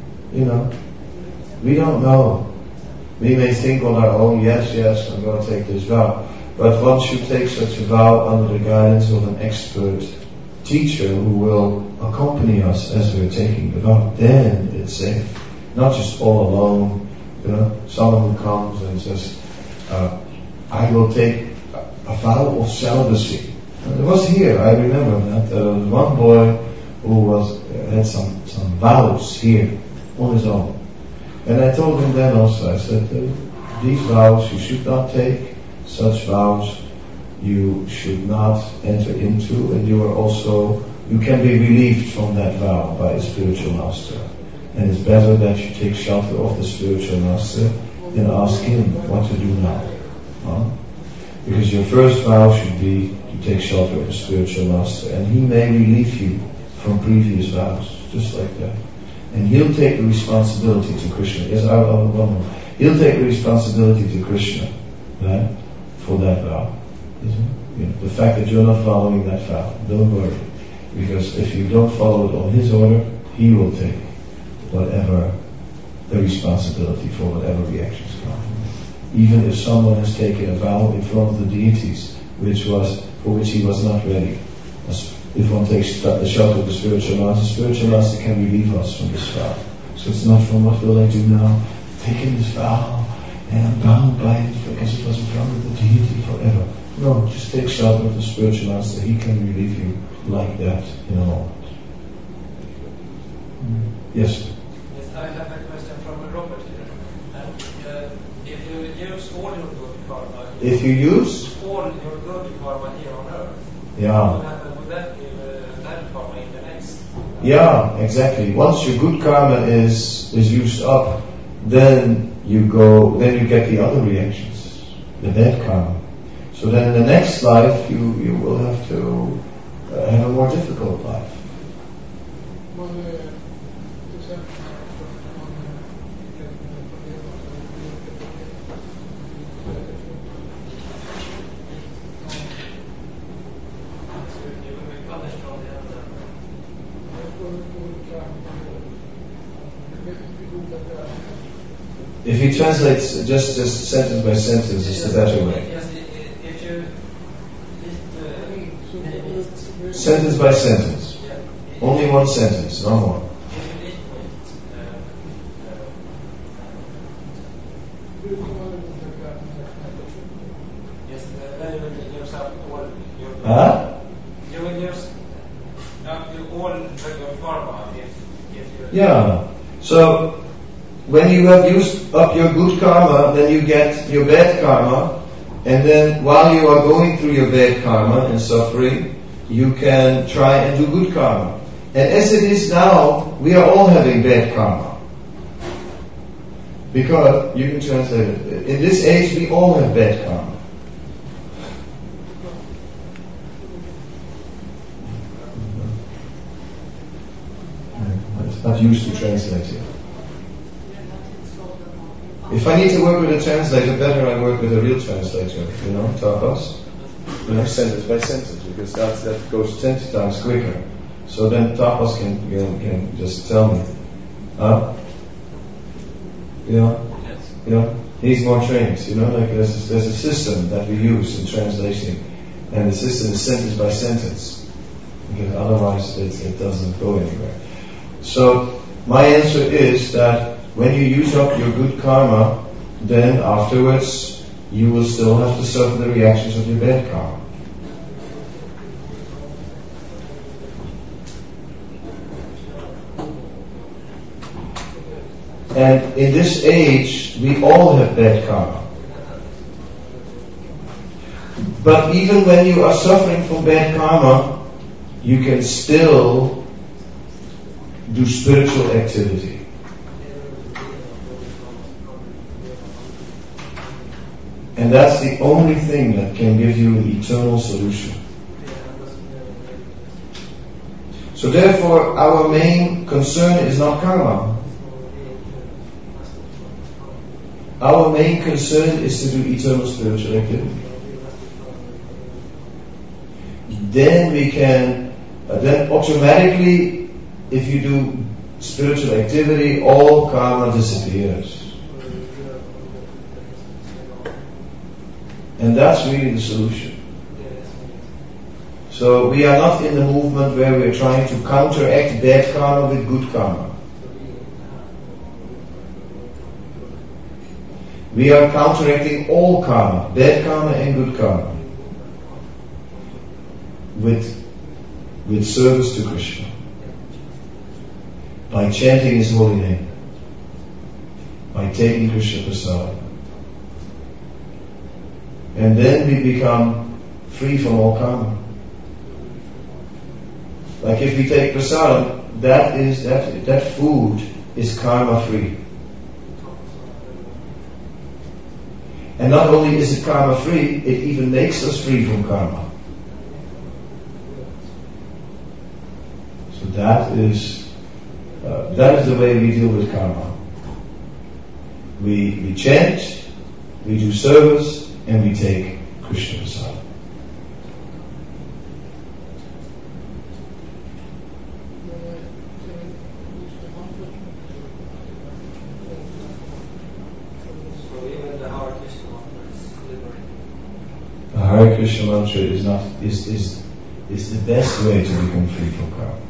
We don't know. We may think on our own, yes, I'm going to take this vow. But one should take such a vow under the guidance of an expert teacher who will accompany us as we're taking the vow. Then it's safe. Not just all alone. Someone who comes and says, I will take a vow of celibacy. It was here, I remember that. There was one boy who had some vows here on his own. And I told him then also, I said, these vows you should not take, such vows you should not enter into, and you can be relieved from that vow by a spiritual master. And it's better that you take shelter of the spiritual master than ask him what to do now. Because your first vow should be to take shelter of the spiritual master, and he may relieve you from previous vows, just like that. And he'll take the responsibility to Krishna. Yes, I will one more. He'll take the responsibility to Krishna, right, for that vow. The fact that you're not following that vow, don't worry. Because if you don't follow it on his order, he will take whatever the responsibility for whatever reactions come. Even if someone has taken a vow in front of the deities, for which he was not ready. If one takes the shelter of the spiritual master can relieve us from this vow. So it's not from what will I do now, taking this vow, and I'm bound by it because it was in front of the deity forever. No, just take shelter of the spiritual master, he can relieve you like that in a moment. Yes? Yes, I have a question from Robert here. If you use all your good karma... If you use? All your good karma here on earth. Yeah. Would that give bad karma in the next? Yeah, exactly. Once your good karma is used up, then you get the other reactions, the bad karma. So then in the next life, you will have to have a more difficult life. If he translates just sentence by sentence, it's the better way. Yes, if you Sentence by sentence. Only one sentence, no more. Now you all regular karma if you... Yeah. So when you have used up your good karma, then you get your bad karma, and then while you are going through your bad karma and suffering, you can try and do good karma. And as it is now, we are all having bad karma. Because, you can translate it, in this age we all have bad karma. It's not used to translate here. If I need to work with a translator, better I work with a real translator, tapas. Sentence by sentence, because that goes 20 times quicker. So then tapas can just tell me. He's more trained, like there's a system that we use in translation, and the system is sentence by sentence, because otherwise it doesn't go anywhere. So my answer is that when you use up your good karma, then afterwards you will still have to suffer the reactions of your bad karma. And in this age, we all have bad karma. But even when you are suffering from bad karma, you can still do spiritual activity. And that's the only thing that can give you an eternal solution. So therefore, our main concern is not karma. Our main concern is to do eternal spiritual activity. Then we can, then automatically, if you do spiritual activity, all karma disappears. And that's really the solution. So we are not in the movement where we are trying to counteract bad karma with good karma. We are counteracting all karma, bad karma and good karma, with service to Krishna, by chanting His holy name, by taking Krishna Prasad. And then we become free from all karma. Like if we take prasadam, that food is karma free. And not only is it karma free, it even makes us free from karma. So that is the way we deal with karma. We chant, we do service, and we take Krishna Prasad. The Hare Krishna mantra is the best way to become free from karma.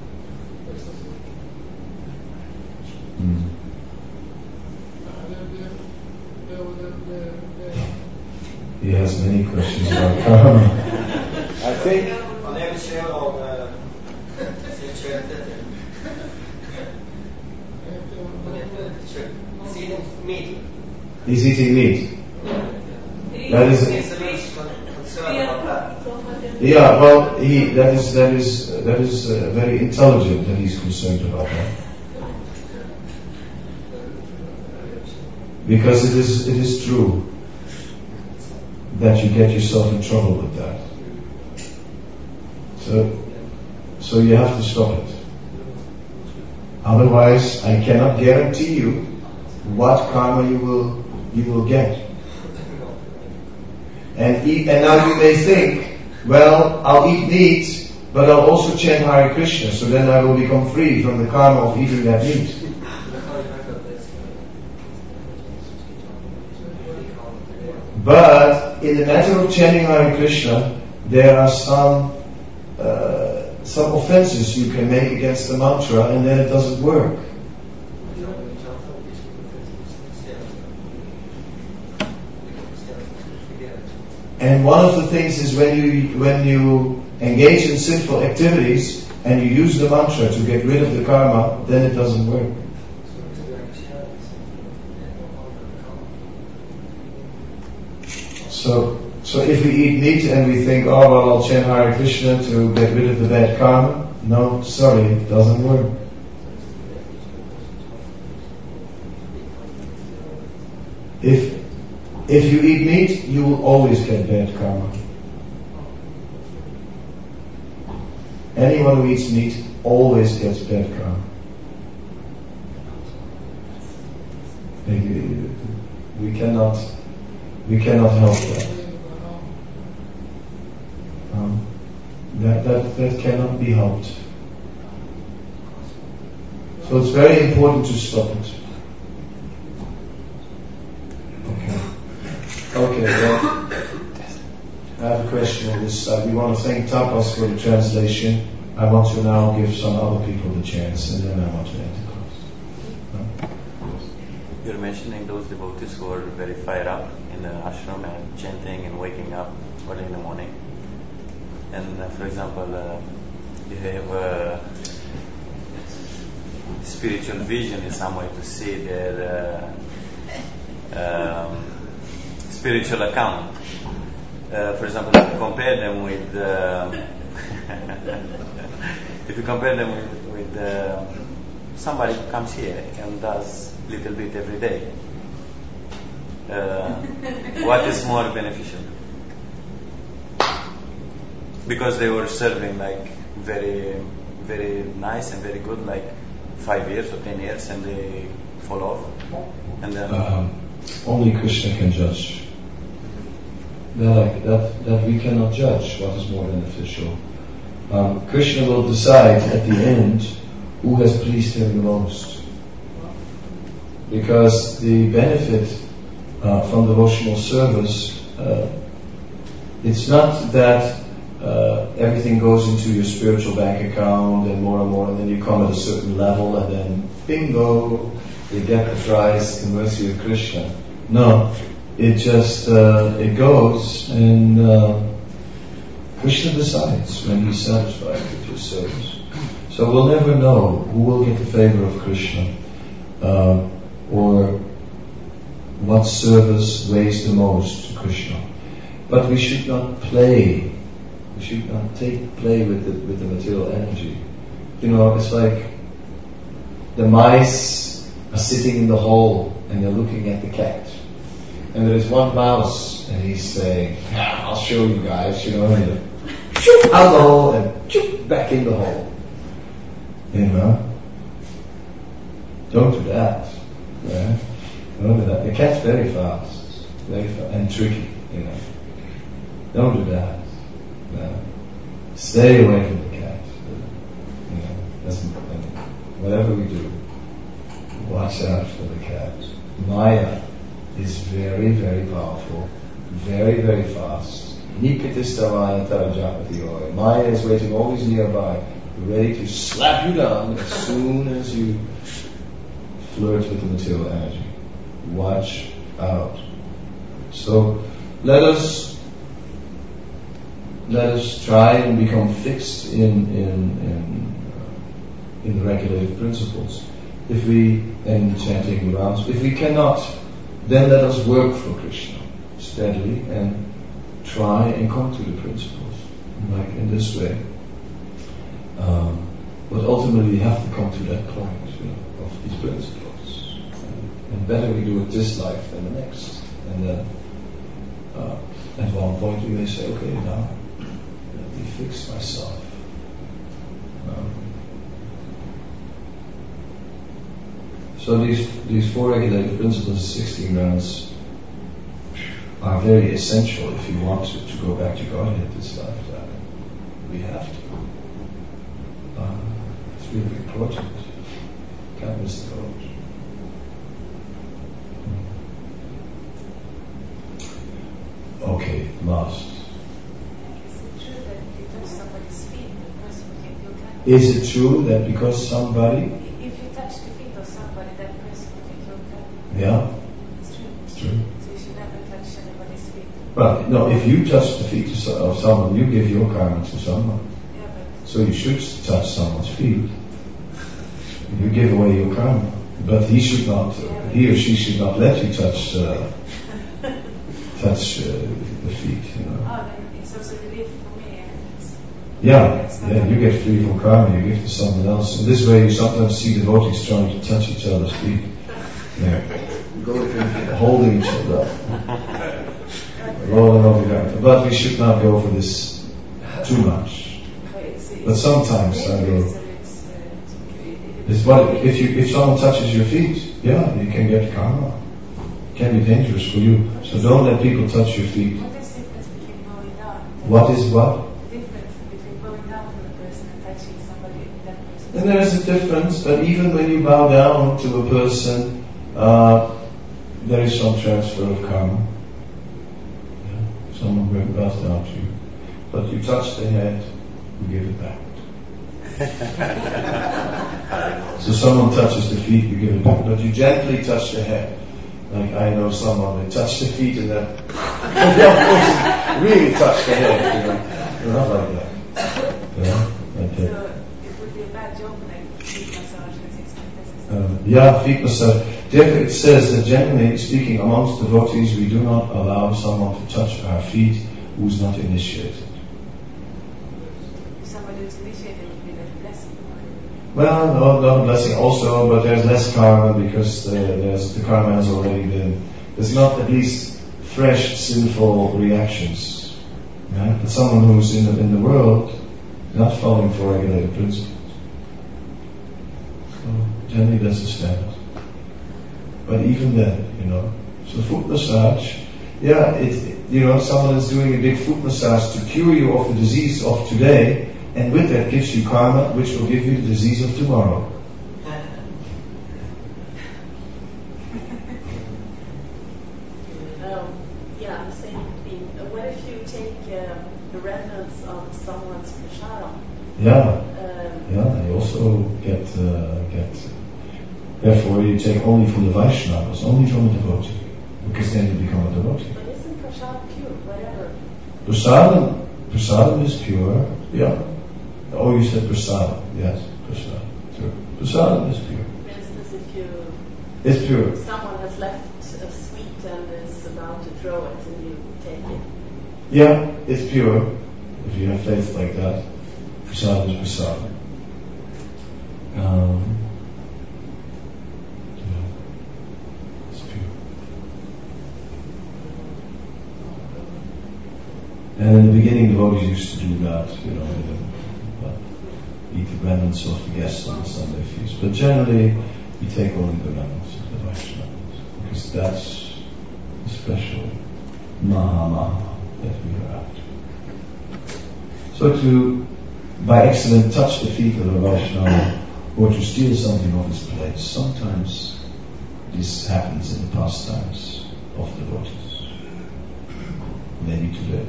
He has many questions about karma. I think. He's eating meat. That is. Yeah, well, that is very intelligent that he's concerned about that. Because it is true that you get yourself in trouble with that. So you have to stop it. Otherwise, I cannot guarantee you what karma you will get. And now you may think, well, I'll eat meat, but I'll also chant Hare Krishna, so then I will become free from the karma of eating that meat. But in the matter of chanting Hare Krishna, there are some offenses you can make against the mantra, and then it doesn't work. And one of the things is when you engage in sinful activities, and you use the mantra to get rid of the karma, then it doesn't work. So if we eat meat and we think, oh well, I'll chant Hare Krishna to get rid of the bad karma, no, sorry, it doesn't work. If you eat meat, you will always get bad karma. Anyone who eats meat always gets bad karma. We cannot help that. That cannot be helped. So it's very important to stop it. Okay, well, I have a question on this side. We want to thank Tapas for the translation. I want to now give some other people the chance, and then I want to end the class. You're mentioning those devotees who are very fired up in the ashram and chanting and waking up early in the morning. And for example, you have a spiritual vision in some way to see their spiritual account. For example, if you compare them with somebody who comes here and does little bit every day, what is more beneficial? Because they were serving like very, very nice and very good, like 5 years or 10 years, and they fall off, and then only Krishna can judge. They're like that we cannot judge what is more beneficial. Krishna will decide at the end who has pleased him the most. Because the benefit from devotional service, it's not that everything goes into your spiritual bank account and more, and then you come at a certain level and then bingo, you get the prize, the mercy of Krishna. No, it just, it goes and Krishna decides when he's satisfied with your service. So we'll never know who will get the favor of Krishna, or what service weighs the most to Krishna. But we should not play. We should not play with the material energy. You know, it's like the mice are sitting in the hole and they're looking at the cat. And there is one mouse and he's saying, I'll show you guys, you know, and shoot out the hole and shoot back in the hole. You know? Don't do that. Yeah? Don't do that. The cat's very fast and tricky, you know. Don't do that. No. Stay away from the cat. You know, whatever we do, watch out for the cat. Maya is very, very powerful, very, very fast. Maya is waiting always nearby, ready to slap you down as soon as you flirt with the material energy. Watch out. So let us try and become fixed in the regulated principles. If we, and chanting rounds, if we cannot, then let us work for Krishna steadily and try and come to the principles, like in this way. But ultimately we have to come to that point, you know, of these principles. And better we do it this life than the next. And then at one point we may say, okay, now let me fix myself. So these four regulated principles, 16 rounds, are very essential if you want to go back to Godhead this lifetime. We have to. It's really important. Can't miss the boat. Okay, last. Is it true that because somebody... If you touch the feet of somebody, that person will be killed? Yeah. It's true. It's true. So you should never touch anybody's feet. Well, no, if you touch the feet of someone, you give your karma to someone. Yeah, but So you should touch someone's feet. You give away your karma. But he or she should not let you touch the feet, you know. Oh, then it's also relief for me. Yeah, you get free from karma, you give to someone else. In this way you sometimes see devotees trying to touch each other's feet. Yeah. Holding each other up. Rolling over there. But we should not go for this too much. But sometimes I go. If someone touches your feet, yeah, you can get karma. It can be dangerous for you. So don't let people touch your feet. What is the difference between bowing down? What is what? The difference between bowing down to a person and touching somebody, that person. And there is a difference, but even when you bow down to a person, there is some transfer of karma. Yeah. Someone bows down to you. But you touch the head, you give it back. So someone touches the feet, you give it back. But you gently touch the head. Like I know someone, they touch the feet and then really touch the head. You're not like that. Yeah, like that. So it would be a bad joke like feet massage and things like that. Feet massage. Therefore it says that generally speaking amongst devotees we do not allow someone to touch our feet who is not initiated. If somebody who's initiated would be like a blessing. Well, no, not a blessing also, but there's less karma because the karma has already been. There's not at least fresh sinful reactions. Yeah? But someone who's in the world not following for regulated principles. So generally that's the standard. But even then, so foot massage, someone is doing a big foot massage to cure you of the disease of today, and with that gives you karma, which will give you the disease of tomorrow. I'm saying, what if you take the remnants of someone's prasadam? You also get. Therefore, you take only from the Vaishnavas, only from a devotee, because then you become a devotee. But isn't prasadam pure? Whatever. Prasadam is pure. Yeah. Oh, you said prasadam. Yes, prasadam. True. Prasadam is pure. For instance, It's pure. someone has left a sweet and is about to throw it, and you take it. Yeah, it's pure. If you have faith like that, prasadam is prasadam. It's pure. And in the beginning, devotees used to do that, eat the remnants of the guests on the Sunday feast. But generally, we take only the remnants of the Vaishnavas, because that's the special Maha that we are after. So to, by accident, touch the feet of a Vaishnava or to steal something off his place, sometimes this happens in the pastimes of devotees. Maybe today.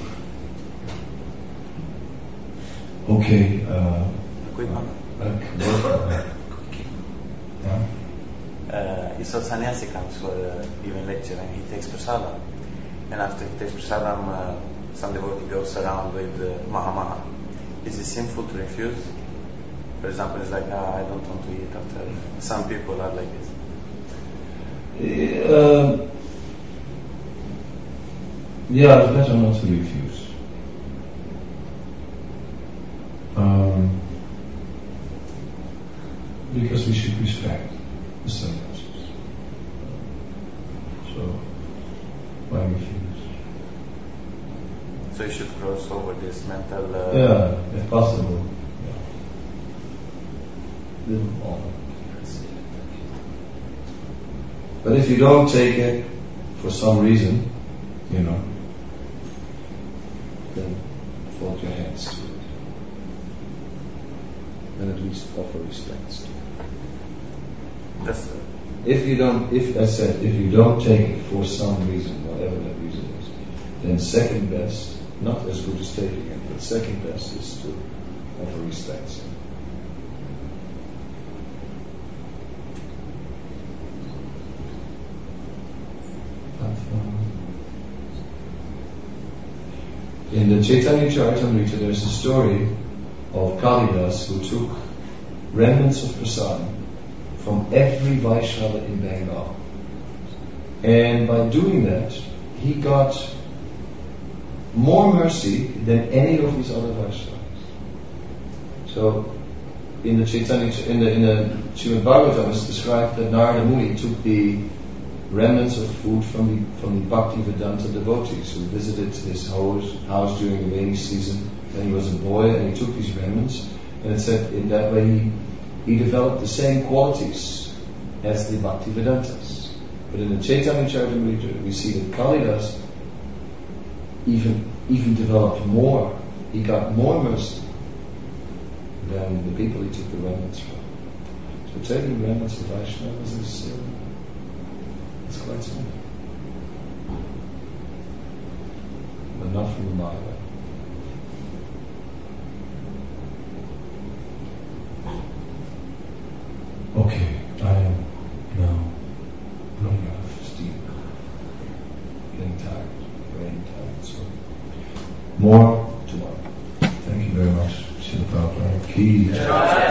Okay. Quick one. You saw sannyasi comes for giving lecture and he takes prasadam. And after he takes prasadam, some devotee goes around with Maha. Is it sinful to refuse? For example, it's like, I don't want to eat after. Some people are like this. It's better not to refuse. Because we should respect the sannyasis. So, why refuse? So you should cross over this mental... if possible. Little honor. But if you don't take it for some reason, then fold your hands to it. And at least offer respects to it. If you don't take it for some reason, whatever that reason is, then second best, not as good as taking it, but second best is to offer respects. In the Chaitanya Charitamrita, there's a story of Kalidas, who took remnants of prasadam from every Vaishnava in Bengal. And by doing that, he got more mercy than any of his other Vaishnavas. So, in the Chaitanya, in the Srimad Bhagavatam, it's described that Narada Muni took the remnants of food from the Bhaktivedanta devotees who visited his house during the rainy season when he was a boy, and he took these remnants, and it said in that way he developed the same qualities as the Bhaktivedantas. But in the Chaitanya Charitamrita, we see that Kalidas even developed more. He got more mercy than the people he took the remnants from. So taking remnants of Vaishnavas is quite small. But not from the Maya. Okay, I am now running out of steam. Getting tired, very tired. So more tomorrow. Thank you very much. Srila Prabhupada. Ki Jai.